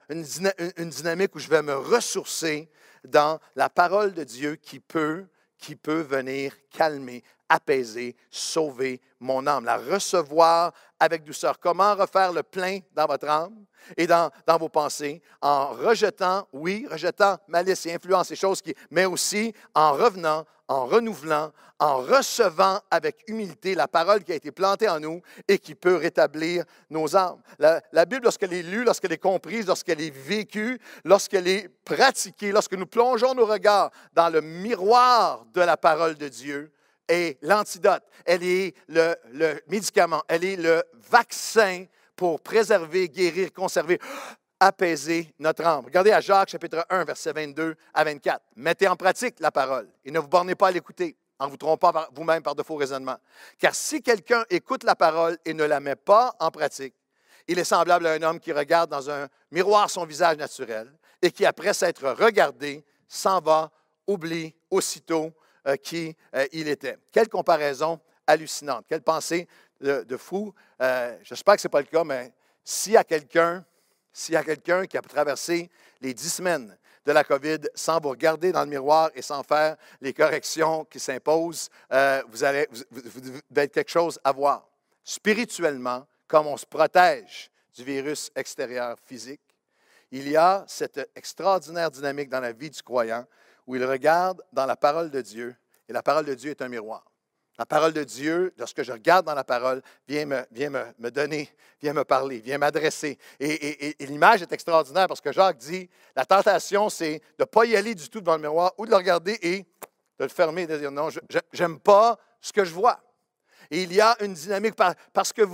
Une dynamique où je vais me ressourcer dans la parole de Dieu qui peut venir calmer, apaiser, sauver mon âme, la recevoir avec douceur. Comment refaire le plein dans votre âme et dans vos pensées? En rejetant malice et influence, mais aussi en revenant, en renouvelant, en recevant avec humilité la parole qui a été plantée en nous et qui peut rétablir nos âmes. La Bible, lorsqu'elle est lue, lorsqu'elle est comprise, lorsqu'elle est vécue, lorsqu'elle est pratiquée, lorsque nous plongeons nos regards dans le miroir de la parole de Dieu, est l'antidote, elle est le médicament, elle est le vaccin pour préserver, guérir, conserver, apaiser notre âme. Regardez à Jacques, chapitre 1, versets 22 à 24. Mettez en pratique la parole et ne vous bornez pas à l'écouter en vous trompant vous-même par de faux raisonnements. Car si quelqu'un écoute la parole et ne la met pas en pratique, il est semblable à un homme qui regarde dans un miroir son visage naturel et qui, après s'être regardé, s'en va, oublie aussitôt qui il était. Quelle comparaison hallucinante, quelle pensée de fou. J'espère que ce n'est pas le cas, mais s'il y a quelqu'un qui a traversé les 10 semaines de la COVID sans vous regarder dans le miroir et sans faire les corrections qui s'imposent, vous avez quelque chose à voir. Spirituellement, comme on se protège du virus extérieur physique, il y a cette extraordinaire dynamique dans la vie du croyant où il regarde dans la parole de Dieu, et la parole de Dieu est un miroir. La parole de Dieu, lorsque je regarde dans la parole, vient me donner, vient me parler, vient m'adresser. Et l'image est extraordinaire parce que Jacques dit, la tentation, c'est de ne pas y aller du tout devant le miroir ou de le regarder et de le fermer et de dire, non, je n'aime pas ce que je vois. Et il y a une dynamique, parce que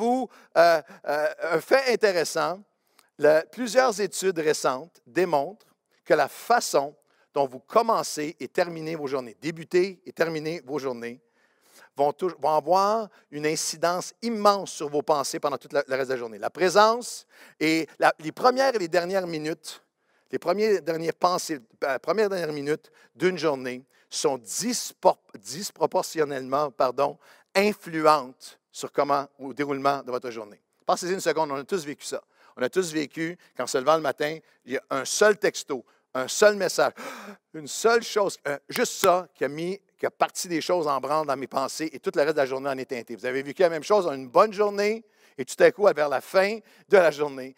un fait intéressant, plusieurs études récentes démontrent que la façon dont vous commencez et terminez vos journées, débutez et terminez vos journées, vont avoir une incidence immense sur vos pensées pendant tout le reste de la journée. La présence et les premières et les dernières minutes, les premières dernières minutes d'une journée sont disproportionnellement influentes sur au déroulement de votre journée. Pensez-y une seconde, on a tous vécu ça. On a tous vécu, qu'en se levant le matin, il y a un seul texto, un seul message, une seule chose, juste ça qui a parti des choses en branle dans mes pensées et tout le reste de la journée en est teinté. Vous avez vécu la même chose, une bonne journée et tout à coup, vers la fin de la journée,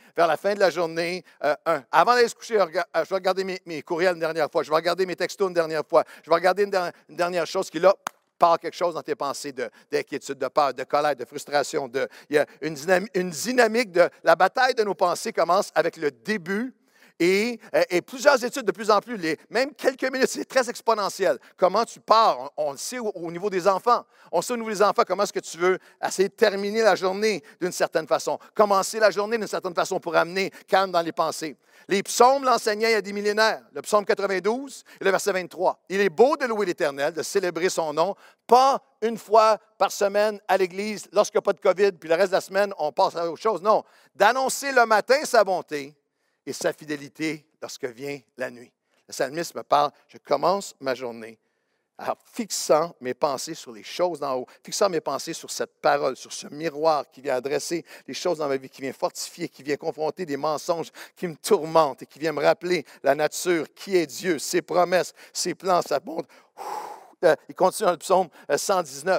avant d'aller se coucher, je vais regarder mes courriels une dernière fois, je vais regarder mes textos une dernière fois, je vais regarder une dernière chose qui, là, part quelque chose dans tes pensées d'inquiétude, de peur, de colère, de frustration. Il y a une dynamique de la bataille de nos pensées commence avec le début. Et plusieurs études de plus en plus, même quelques minutes, c'est très exponentiel. Comment tu pars, on le sait au niveau des enfants. On sait au niveau des enfants comment est-ce que tu veux essayer de terminer la journée d'une certaine façon, commencer la journée d'une certaine façon pour amener calme dans les pensées. Les psaumes l'enseignaient il y a des millénaires. Le psaume 92 et le verset 23. Il est beau de louer l'Éternel, de célébrer son nom, pas une fois par semaine à l'Église lorsqu'il n'y a pas de COVID, puis le reste de la semaine, on passe à autre chose. Non, d'annoncer le matin sa bonté et sa fidélité lorsque vient la nuit. Le psalmiste me parle, je commence ma journée en fixant mes pensées sur les choses d'en haut, fixant mes pensées sur cette parole, sur ce miroir qui vient adresser les choses dans ma vie, qui vient fortifier, qui vient confronter des mensonges qui me tourmentent et qui vient me rappeler la nature, qui est Dieu, ses promesses, ses plans, sa bonté. Il continue dans le psaume 119.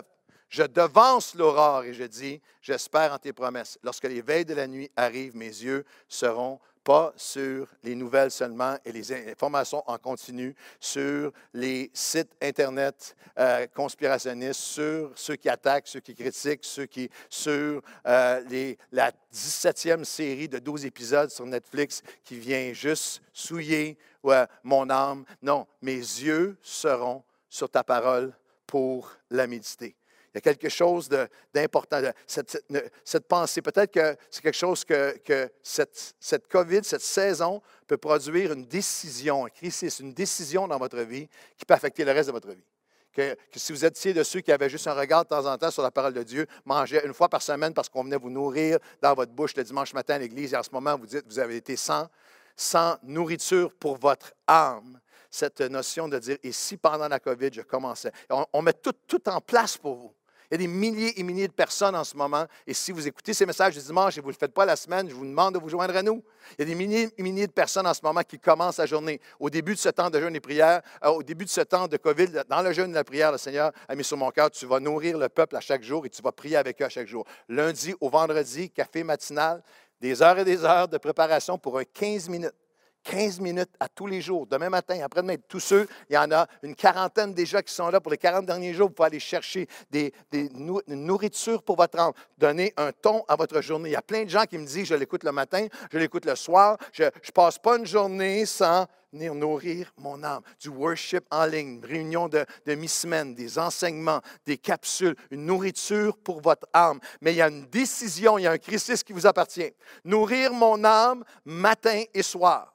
Je devance l'aurore et je dis, j'espère en tes promesses. Lorsque les veilles de la nuit arrivent, mes yeux seront pas sur les nouvelles seulement et les informations en continu, sur les sites Internet conspirationnistes, sur ceux qui attaquent, ceux qui critiquent, sur la 17e série de 12 épisodes sur Netflix qui vient juste souiller mon âme. Non, mes yeux seront sur ta parole pour la méditer. Il y a quelque chose d'important. Cette pensée, peut-être que c'est quelque chose que cette COVID, cette saison peut produire une décision, un crisis, une décision dans votre vie qui peut affecter le reste de votre vie. Que si vous étiez de ceux qui avaient juste un regard de temps en temps sur la parole de Dieu, mangeaient une fois par semaine parce qu'on venait vous nourrir dans votre bouche le dimanche matin à l'église, et en ce moment, vous dites que vous avez été sans nourriture pour votre âme. Cette notion de dire, et si pendant la COVID, je commençais. On met tout en place pour vous. Il y a des milliers et milliers de personnes en ce moment, et si vous écoutez ces messages du dimanche et vous ne le faites pas la semaine, je vous demande de vous joindre à nous. Il y a des milliers et milliers de personnes en ce moment qui commencent la journée. Au début de ce temps de jeûne et prière, au début de ce temps de COVID, dans le jeûne et la prière, le Seigneur a mis sur mon cœur, tu vas nourrir le peuple à chaque jour et tu vas prier avec eux à chaque jour. Lundi au vendredi, café matinal, des heures et des heures de préparation pour un 15 minutes. 15 minutes à tous les jours, demain matin, après-demain, tous ceux, il y en a une quarantaine déjà qui sont là pour les 40 derniers jours. Vous pouvez aller chercher une nourriture pour votre âme, donner un ton à votre journée. Il y a plein de gens qui me disent, je l'écoute le matin, je l'écoute le soir, je ne passe pas une journée sans venir nourrir mon âme. Du worship en ligne, une réunion de mi-semaine, des enseignements, des capsules, une nourriture pour votre âme. Mais il y a une décision, il y a un crisis qui vous appartient. Nourrir mon âme matin et soir.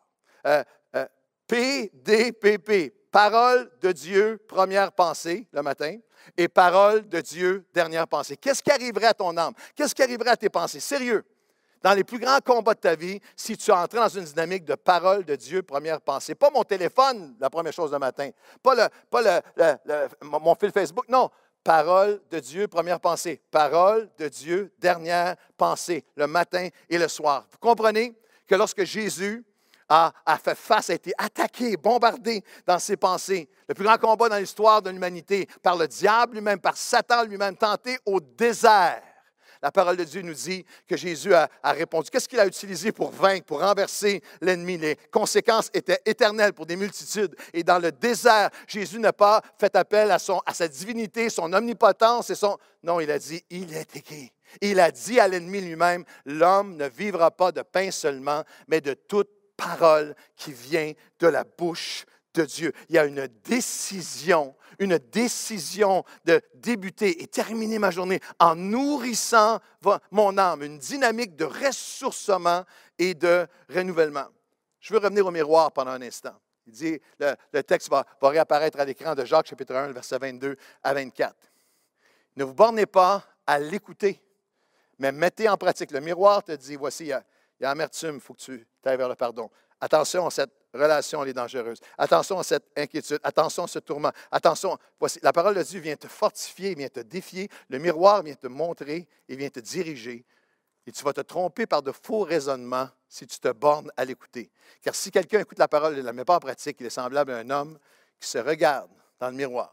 PDPP, parole de Dieu, première pensée le matin, et parole de Dieu, dernière pensée. Qu'est-ce qui arriverait à ton âme? Qu'est-ce qui arriverait à tes pensées? Sérieux, dans les plus grands combats de ta vie, si tu entres dans une dynamique de parole de Dieu, première pensée. Pas mon téléphone, la première chose le matin. Pas mon fil Facebook, non. Parole de Dieu, première pensée. Parole de Dieu, dernière pensée, le matin et le soir. Vous comprenez que lorsque Jésus a fait face, a été attaqué, bombardé dans ses pensées. Le plus grand combat dans l'histoire de l'humanité, par le diable lui-même, par Satan lui-même, tenté au désert. La parole de Dieu nous dit que Jésus a répondu. Qu'est-ce qu'il a utilisé pour vaincre, pour renverser l'ennemi? Les conséquences étaient éternelles pour des multitudes. Et dans le désert, Jésus n'a pas fait appel à sa divinité, son omnipotence et son... Non, il a dit, il est écrit. Il a dit à l'ennemi lui-même, l'homme ne vivra pas de pain seulement, mais de toute parole qui vient de la bouche de Dieu. Il y a une décision de débuter et terminer ma journée en nourrissant mon âme, une dynamique de ressourcement et de renouvellement. Je veux revenir au miroir pendant un instant. Il dit, le texte va réapparaître à l'écran de Jacques, chapitre 1, versets 22 à 24. Ne vous bornez pas à l'écouter, mais mettez en pratique. Le miroir te dit, voici, il y a amertume, il faut que tu ailles vers le pardon. Attention à cette relation, elle est dangereuse. Attention à cette inquiétude. Attention à ce tourment. Attention, voici, la parole de Dieu vient te fortifier, vient te défier. Le miroir vient te montrer et vient te diriger. Et tu vas te tromper par de faux raisonnements si tu te bornes à l'écouter. Car si quelqu'un écoute la parole et ne la met pas en pratique, il est semblable à un homme qui se regarde dans le miroir.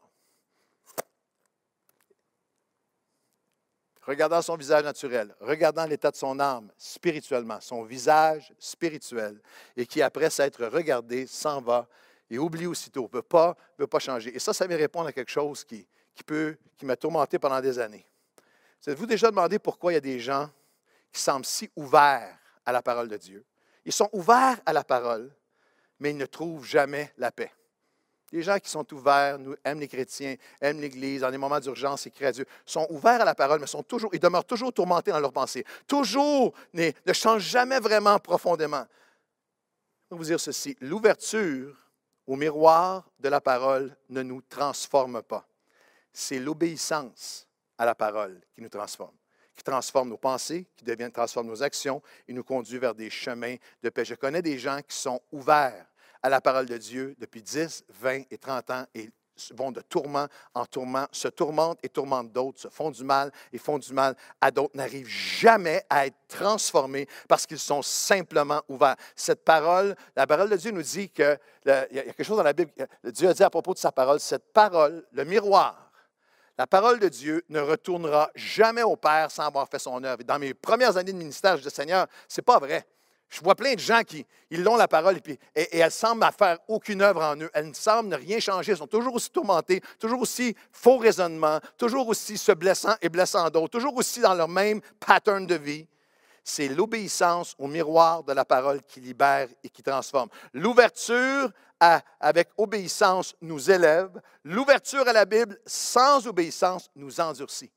Regardant son visage naturel, regardant l'état de son âme spirituellement, son visage spirituel, et qui, après s'être regardé, s'en va et oublie aussitôt, ne veut pas changer. Et ça vient répondre à quelque chose qui m'a tourmenté pendant des années. Vous êtes-vous déjà demandé pourquoi il y a des gens qui semblent si ouverts à la parole de Dieu? Ils sont ouverts à la parole, mais ils ne trouvent jamais la paix. Les gens qui sont ouverts, aiment les chrétiens, aiment l'Église, dans les moments d'urgence, ils crient à Dieu, sont ouverts à la parole, mais ils demeurent toujours tourmentés dans leurs pensées. Toujours, ne changent jamais vraiment profondément. Je vais vous dire ceci, l'ouverture au miroir de la parole ne nous transforme pas. C'est l'obéissance à la parole qui nous transforme, qui transforme nos pensées, qui transforme nos actions et nous conduit vers des chemins de paix. Je connais des gens qui sont ouverts à la parole de Dieu depuis 10, 20 et 30 ans et vont de tourment en tourment, se tourmentent et tourmentent d'autres, se font du mal et font du mal à d'autres, n'arrivent jamais à être transformés parce qu'ils sont simplement ouverts. Cette parole, la parole de Dieu nous dit qu'il y a quelque chose dans la Bible, Dieu a dit à propos de sa parole, cette parole, le miroir, La parole de Dieu ne retournera jamais au Père sans avoir fait son œuvre. Dans mes premières années de ministère, je dis, Seigneur, c'est pas vrai. Je vois plein de gens qui ils ont la parole et elles semblent ne faire aucune œuvre en eux. Elles ne semblent ne rien changer. Elles sont toujours aussi tourmentées, toujours aussi faux raisonnements, toujours aussi se blessant et blessant d'autres, toujours aussi dans leur même pattern de vie. C'est l'obéissance au miroir de la parole qui libère et qui transforme. L'ouverture avec obéissance nous élève. L'ouverture à la Bible sans obéissance nous endurcit.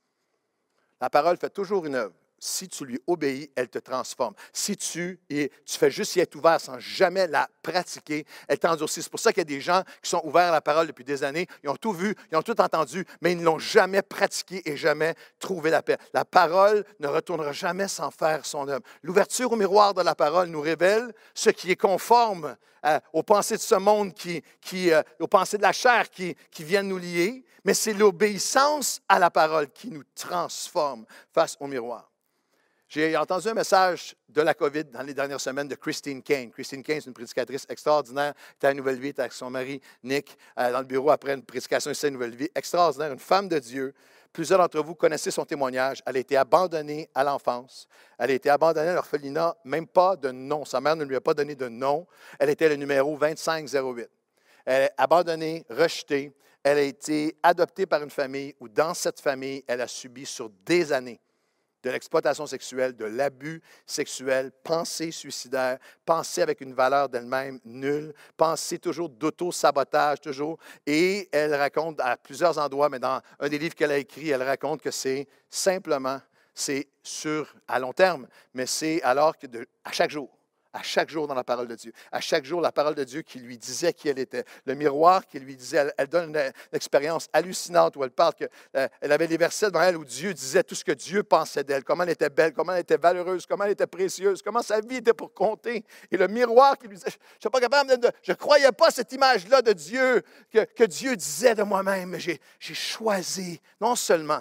La parole fait toujours une œuvre. Si tu lui obéis, elle te transforme. Si tu fais juste y être ouvert sans jamais la pratiquer, elle t'endurcit. C'est pour ça qu'il y a des gens qui sont ouverts à la parole depuis des années. Ils ont tout vu, ils ont tout entendu, mais ils ne l'ont jamais pratiqué et jamais trouvé la paix. La parole ne retournera jamais sans faire son œuvre. L'ouverture au miroir de la parole nous révèle ce qui est conforme aux pensées de ce monde, aux pensées de la chair qui viennent nous lier, mais c'est l'obéissance à la parole qui nous transforme face au miroir. J'ai entendu un message de la COVID dans les dernières semaines de Christine Caine. Christine Caine, c'est une prédicatrice extraordinaire. Elle était à Nouvelle Vie, elle était avec son mari Nick dans le bureau après une prédication ici à Nouvelle Vie. Extraordinaire, une femme de Dieu. Plusieurs d'entre vous connaissez son témoignage. Elle a été abandonnée à l'enfance. Elle a été abandonnée à l'orphelinat, même pas de nom. Sa mère ne lui a pas donné de nom. Elle était le numéro 2508. Elle est abandonnée, rejetée. Elle a été adoptée par une famille où, dans cette famille, elle a subi sur des années de l'exploitation sexuelle, de l'abus sexuel, pensée suicidaire, pensée avec une valeur d'elle-même nulle, pensée toujours d'auto-sabotage, toujours. Et elle raconte à plusieurs endroits, mais dans un des livres qu'elle a écrit, elle raconte que c'est simplement, c'est à long terme, mais c'est alors que à chaque jour dans la parole de Dieu, à chaque jour la parole de Dieu qui lui disait qui elle était, le miroir qui lui disait, elle donne une expérience hallucinante où elle parle qu'elle avait des versets devant elle où Dieu disait tout ce que Dieu pensait d'elle, comment elle était belle, comment elle était valeureuse, comment elle était précieuse, comment sa vie était pour compter. Et le miroir qui lui disait, je ne suis pas capable je ne croyais pas cette image-là de Dieu, que Dieu disait de moi-même, mais j'ai choisi non seulement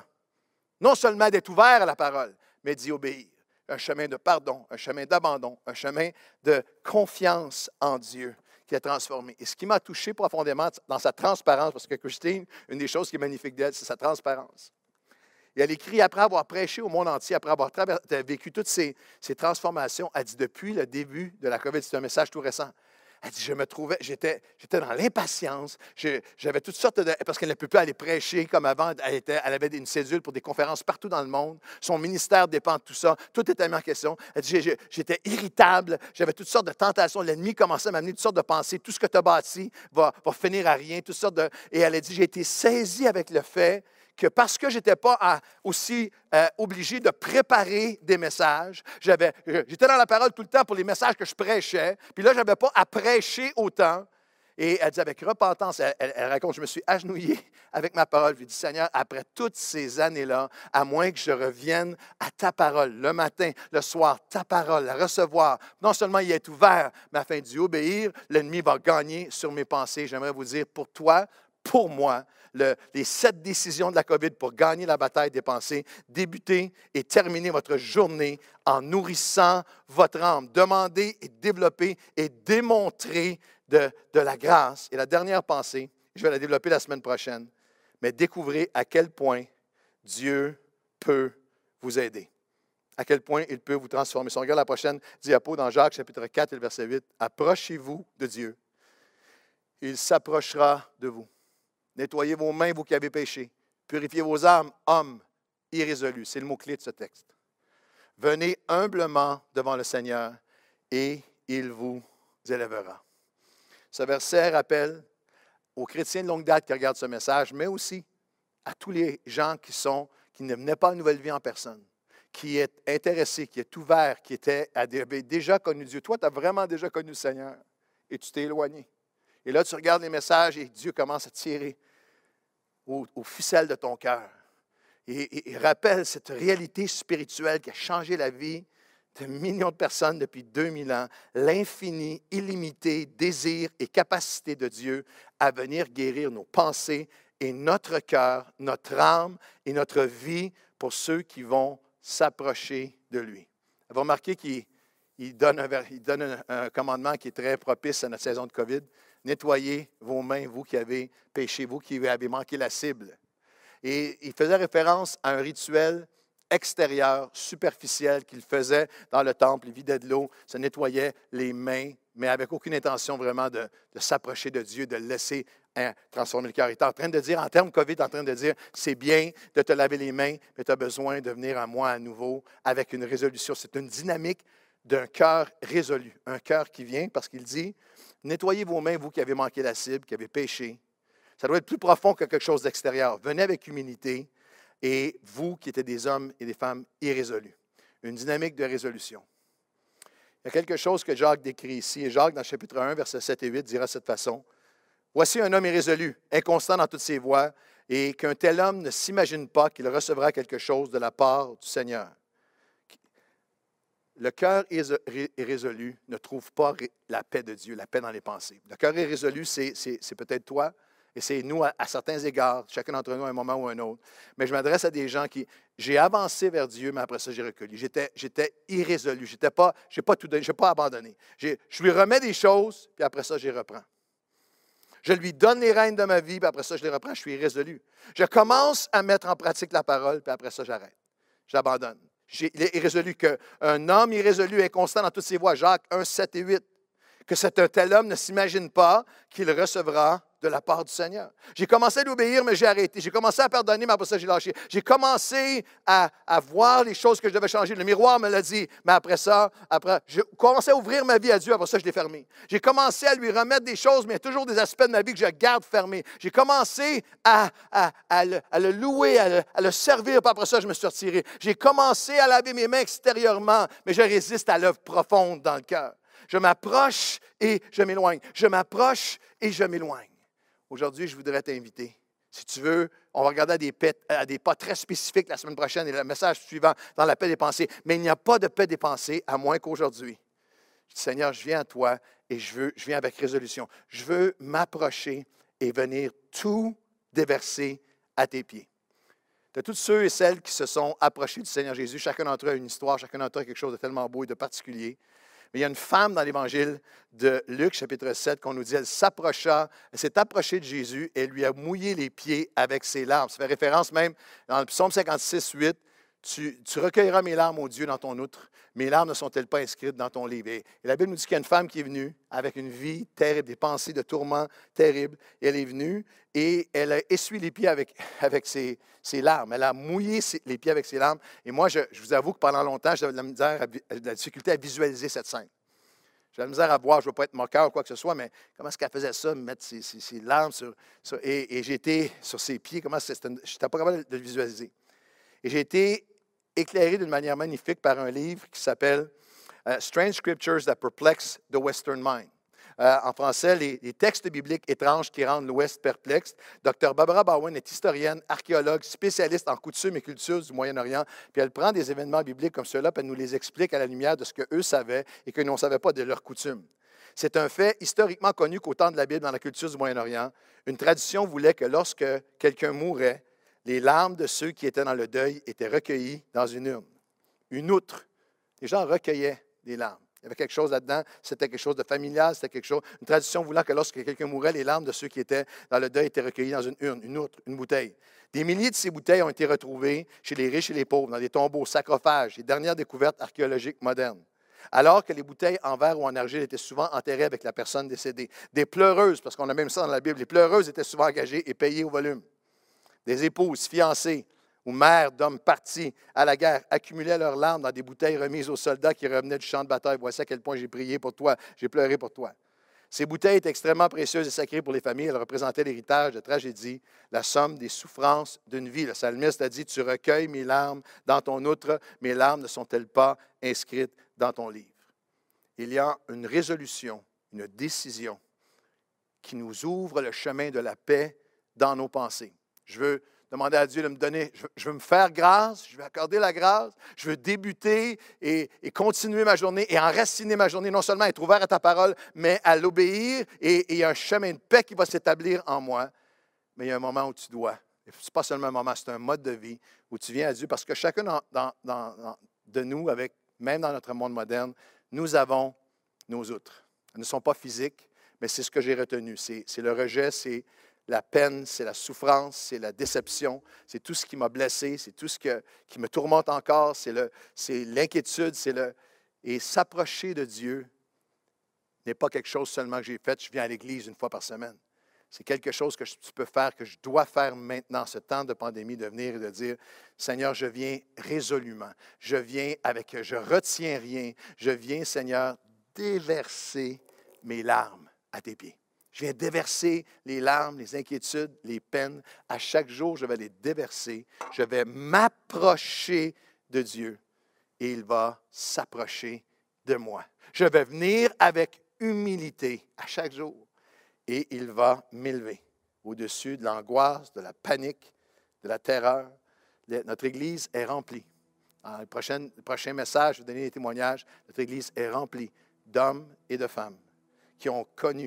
d'être ouvert à la parole, mais d'y obéir. Un chemin de pardon, un chemin d'abandon, un chemin de confiance en Dieu qui a transformé. Et ce qui m'a touché profondément dans sa transparence, parce que Christine, une des choses qui est magnifique d'elle, c'est sa transparence. Et elle écrit, après avoir prêché au monde entier, après avoir vécu toutes ces transformations, elle dit, depuis le début de la COVID, c'est un message tout récent, elle dit, j'étais dans l'impatience, j'avais toutes sortes parce qu'elle ne peut plus aller prêcher comme avant, elle avait une cédule pour des conférences partout dans le monde, son ministère dépend de tout ça, tout était mis en question. Elle dit, j'étais irritable, j'avais toutes sortes de tentations, l'ennemi commençait à m'amener toutes sortes de pensées, tout ce que tu as bâti va finir à rien, toutes sortes et elle a dit, j'ai été saisie avec le fait que parce que je n'étais pas aussi obligé de préparer des messages, j'étais dans la parole tout le temps pour les messages que je prêchais, puis là, je n'avais pas à prêcher autant. Et elle dit avec repentance, elle raconte, je me suis agenouillé avec ma parole. Je lui ai dit, Seigneur, après toutes ces années-là, à moins que je revienne à ta parole, le matin, le soir, ta parole, la recevoir, non seulement y être ouvert, mais afin d'y obéir, l'ennemi va gagner sur mes pensées. J'aimerais vous dire, pour toi, pour moi, les 7 décisions de la COVID pour gagner la bataille des pensées, débuter et terminer votre journée en nourrissant votre âme. Demandez et développer et démontrer de la grâce. Et la dernière pensée, je vais la développer la semaine prochaine, mais découvrez à quel point Dieu peut vous aider. À quel point il peut vous transformer. Si on regarde la prochaine diapo dans Jacques chapitre 4 et le verset 8, approchez-vous de Dieu. Il s'approchera de vous. Nettoyez vos mains, vous qui avez péché. Purifiez vos âmes, hommes irrésolus. C'est le mot-clé de ce texte. Venez humblement devant le Seigneur et il vous élèvera. Ce verset rappelle aux chrétiens de longue date qui regardent ce message, mais aussi à tous les gens qui ne venaient pas à Nouvelle Vie en personne, qui est intéressé, qui est ouvert, qui avait déjà connu Dieu. Toi, tu as vraiment déjà connu le Seigneur et tu t'es éloigné. Et là, tu regardes les messages et Dieu commence à tirer aux ficelles de ton cœur. Et rappelle cette réalité spirituelle qui a changé la vie de millions de personnes depuis 2000 ans, l'infini, illimité désir et capacité de Dieu à venir guérir nos pensées et notre cœur, notre âme et notre vie pour ceux qui vont s'approcher de lui. Vous remarquez qu'il donne un commandement qui est très propice à notre saison de COVID. Nettoyez vos mains, vous qui avez péché, vous qui avez manqué la cible. Et il faisait référence à un rituel extérieur, superficiel qu'il faisait dans le temple. Il vidait de l'eau, se nettoyait les mains, mais avec aucune intention vraiment de s'approcher de Dieu, de le laisser transformer le cœur. Il est en train de dire, en termes COVID, il est en train de dire, c'est bien de te laver les mains, mais tu as besoin de venir à moi à nouveau avec une résolution. C'est une dynamique d'un cœur résolu, un cœur qui vient, parce qu'il dit, nettoyez vos mains, vous qui avez manqué la cible, qui avez péché. Ça doit être plus profond que quelque chose d'extérieur. Venez avec humilité, et vous qui êtes des hommes et des femmes irrésolus. Une dynamique de résolution. Il y a quelque chose que Jacques décrit ici, et Jacques, dans le chapitre 1, versets 7 et 8, dira de cette façon. Voici un homme irrésolu, inconstant dans toutes ses voies, et qu'un tel homme ne s'imagine pas qu'il recevra quelque chose de la part du Seigneur. Le cœur irrésolu ne trouve pas la paix de Dieu, la paix dans les pensées. Le cœur irrésolu, c'est peut-être toi, et c'est nous à certains égards, chacun d'entre nous à un moment ou à un autre. Mais je m'adresse à des gens qui, j'ai avancé vers Dieu, mais après ça, j'ai reculé. J'étais irrésolu, je n'ai pas tout donné, je n'ai pas abandonné. Je lui remets des choses, puis après ça, je les reprends. Je lui donne les rênes de ma vie, puis après ça, je les reprends, je suis irrésolu. Je commence à mettre en pratique la parole, puis après ça, j'arrête. J'abandonne. Il est irrésolu qu'un homme irrésolu est constant dans toutes ses voies. Jacques 1, 7 et 8. Que cet un tel homme ne s'imagine pas qu'il recevra de la part du Seigneur. J'ai commencé à l'obéir, mais j'ai arrêté. J'ai commencé à pardonner, mais après ça, j'ai lâché. J'ai commencé à voir les choses que je devais changer. Le miroir me l'a dit, mais après ça, j'ai commencé à ouvrir ma vie à Dieu, après ça, je l'ai fermé. J'ai commencé à lui remettre des choses, mais il y a toujours des aspects de ma vie que je garde fermés. J'ai commencé à le louer, à le servir, puis après ça, je me suis retiré. J'ai commencé à laver mes mains extérieurement, mais je résiste à l'œuvre profonde dans le cœur. Je m'approche et je m'éloigne. Je m'approche et je m'éloigne. Aujourd'hui, je voudrais t'inviter. Si tu veux, on va regarder à des pas très spécifiques la semaine prochaine et le message suivant dans la paix des pensées. Mais il n'y a pas de paix des pensées à moins qu'aujourd'hui. Je dis, Seigneur, je viens à toi et je viens avec résolution. Je veux m'approcher et venir tout déverser à tes pieds. De tous ceux et celles qui se sont approchés du Seigneur Jésus, chacun d'entre eux a une histoire, chacun d'entre eux a quelque chose de tellement beau et de particulier. Mais il y a une femme dans l'Évangile de Luc, chapitre 7, qu'on nous dit, elle s'est approchée de Jésus et lui a mouillé les pieds avec ses larmes. Ça fait référence même dans le psaume 56, 8, tu recueilleras mes larmes, ô Dieu, dans ton outre. Mes larmes ne sont-elles pas inscrites dans ton livre? Et la Bible nous dit qu'il y a une femme qui est venue avec une vie terrible, des pensées de tourment terribles. Et elle est venue et elle a essuyé les pieds avec ses larmes. Elle a mouillé les pieds avec ses larmes. Et moi, je vous avoue que pendant longtemps, j'avais de la difficulté à visualiser cette scène. J'avais de la misère à voir, je ne veux pas être moqueur ou quoi que ce soit, mais comment est-ce qu'elle faisait ça, mettre ses larmes et j'étais sur ses pieds, je n'étais pas capable de le visualiser. Et j'ai été éclairé d'une manière magnifique par un livre qui s'appelle Strange Scriptures that Perplex the Western Mind. En français, les textes bibliques étranges qui rendent l'Ouest perplexe. Dr. Barbara Bowen est historienne, archéologue, spécialiste en coutumes et cultures du Moyen-Orient. Puis elle prend des événements bibliques comme ceux-là, puis elle nous les explique à la lumière de ce qu'eux savaient et que nous ne savaient pas de leurs coutumes. C'est un fait historiquement connu qu'au temps de la Bible, dans la culture du Moyen-Orient, une tradition voulait que lorsque quelqu'un mourait, les larmes de ceux qui étaient dans le deuil étaient recueillies dans une urne, une outre. Les gens recueillaient des larmes. Il y avait quelque chose là-dedans, c'était quelque chose de familial, c'était quelque chose, une tradition voulant que lorsque quelqu'un mourait, les larmes de ceux qui étaient dans le deuil étaient recueillies dans une urne, une outre, une bouteille. Des milliers de ces bouteilles ont été retrouvées chez les riches et les pauvres, dans des tombeaux, sarcophages, les dernières découvertes archéologiques modernes. Alors que les bouteilles en verre ou en argile étaient souvent enterrées avec la personne décédée. Des pleureuses, parce qu'on a même ça dans la Bible, les pleureuses étaient souvent engagées et payées au volume. Des épouses, fiancées ou mères d'hommes partis à la guerre accumulaient leurs larmes dans des bouteilles remises aux soldats qui revenaient du champ de bataille. Voici à quel point j'ai prié pour toi, j'ai pleuré pour toi. Ces bouteilles étaient extrêmement précieuses et sacrées pour les familles. Elles représentaient l'héritage de tragédie, la somme des souffrances d'une vie. Le psalmiste a dit, « Tu recueilles mes larmes dans ton outre, mes larmes ne sont-elles pas inscrites dans ton livre? » Il y a une résolution, une décision qui nous ouvre le chemin de la paix dans nos pensées. Je veux demander à Dieu de me donner, je veux me faire grâce, je veux accorder la grâce, je veux débuter et continuer ma journée et enraciner ma journée, non seulement être ouvert à ta parole, mais à l'obéir et il y a un chemin de paix qui va s'établir en moi. Mais il y a un moment où tu dois. Ce n'est pas seulement un moment, c'est un mode de vie où tu viens à Dieu parce que chacun de nous, même dans notre monde moderne, nous avons nos outres. Elles ne sont pas physiques, mais c'est ce que j'ai retenu. C'est le rejet, c'est la peine, c'est la souffrance, c'est la déception, c'est tout ce qui m'a blessé, c'est tout ce qui me tourmente encore, c'est l'inquiétude, Et s'approcher de Dieu n'est pas quelque chose seulement que j'ai fait, je viens à l'Église une fois par semaine. C'est quelque chose que tu peux faire, que je dois faire maintenant, ce temps de pandémie, de venir et de dire, Seigneur, je viens résolument, je retiens rien, je viens, Seigneur, déverser mes larmes à tes pieds. Je viens déverser les larmes, les inquiétudes, les peines. À chaque jour, je vais les déverser. Je vais m'approcher de Dieu et il va s'approcher de moi. Je vais venir avec humilité à chaque jour. Et il va m'élever au-dessus de l'angoisse, de la panique, de la terreur. Notre Église est remplie. Dans le prochain message, je vais donner des témoignages. Notre Église est remplie d'hommes et de femmes qui ont connu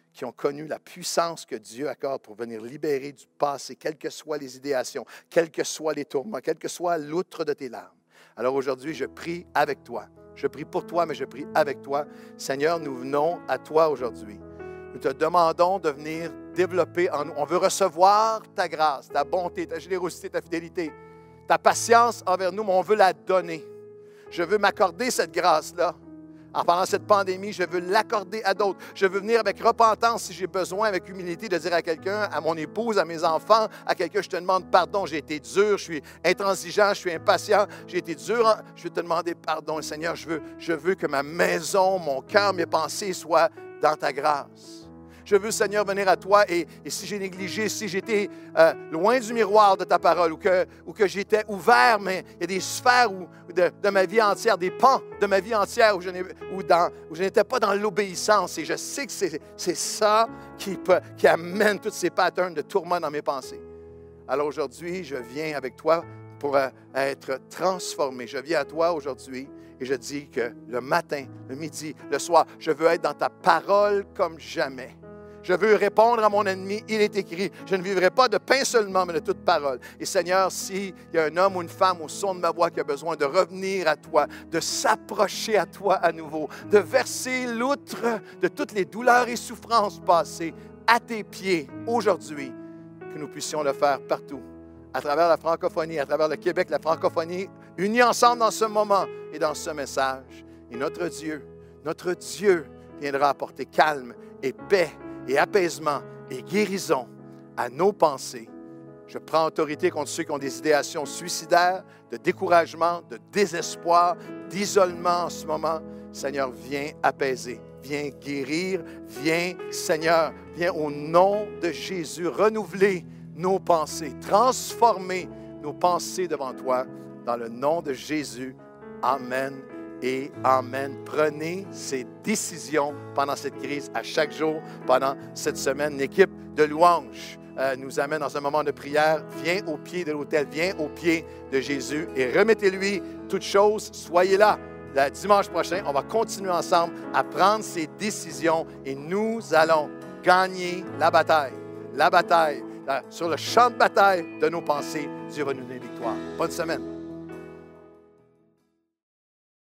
la puissance que Dieu accorde pour venir libérer du passé, quelles que soient les idéations, quels que soient les tourments, quel que soit l'outre de tes larmes. Alors aujourd'hui, je prie avec toi. Je prie pour toi, mais je prie avec toi. Seigneur, nous venons à toi aujourd'hui. Nous te demandons de venir développer en nous. On veut recevoir ta grâce, ta bonté, ta générosité, ta fidélité, ta patience envers nous, mais on veut la donner. Je veux m'accorder cette grâce-là. Pendant cette pandémie, je veux l'accorder à d'autres. Je veux venir avec repentance si j'ai besoin, avec humilité, de dire à quelqu'un, à mon épouse, à mes enfants, à quelqu'un, je te demande pardon, j'ai été dur, je suis intransigeant, je suis impatient, j'ai été dur, je veux te demander pardon. Seigneur, je veux que ma maison, mon cœur, mes pensées soient dans ta grâce. Je veux, Seigneur, venir à toi et si j'ai négligé, si j'étais loin du miroir de ta parole ou que j'étais ouvert, mais il y a des sphères de ma vie entière, des pans de ma vie entière où je n'étais pas dans l'obéissance. Et je sais que c'est ça qui amène tous ces patterns de tourment dans mes pensées. Alors aujourd'hui, je viens avec toi pour être transformé. Je viens à toi aujourd'hui et je dis que le matin, le midi, le soir, je veux être dans ta parole comme jamais. Je veux répondre à mon ennemi, il est écrit, je ne vivrai pas de pain seulement, mais de toute parole. Et Seigneur, s'il y a un homme ou une femme au son de ma voix qui a besoin de revenir à toi, de s'approcher à toi à nouveau, de verser l'outre de toutes les douleurs et souffrances passées à tes pieds aujourd'hui, que nous puissions le faire partout, à travers la francophonie, à travers le Québec, la francophonie, unis ensemble dans ce moment et dans ce message. Et notre Dieu viendra apporter calme et paix et apaisement et guérison à nos pensées. Je prends autorité contre ceux qui ont des idéations suicidaires, de découragement, de désespoir, d'isolement en ce moment. Seigneur, viens apaiser, viens guérir, viens, Seigneur, viens au nom de Jésus renouveler nos pensées, transformer nos pensées devant toi. Dans le nom de Jésus, Amen. Et Amen. Prenez ces décisions pendant cette crise, à chaque jour, pendant cette semaine. L'équipe de louange nous amène dans un moment de prière. Viens au pied de l'autel, viens au pied de Jésus et remettez-lui toutes choses. Soyez là. Le dimanche prochain, on va continuer ensemble à prendre ces décisions et nous allons gagner la bataille. La bataille. Sur le champ de bataille de nos pensées, Dieu va nous donner victoire. Bonne semaine.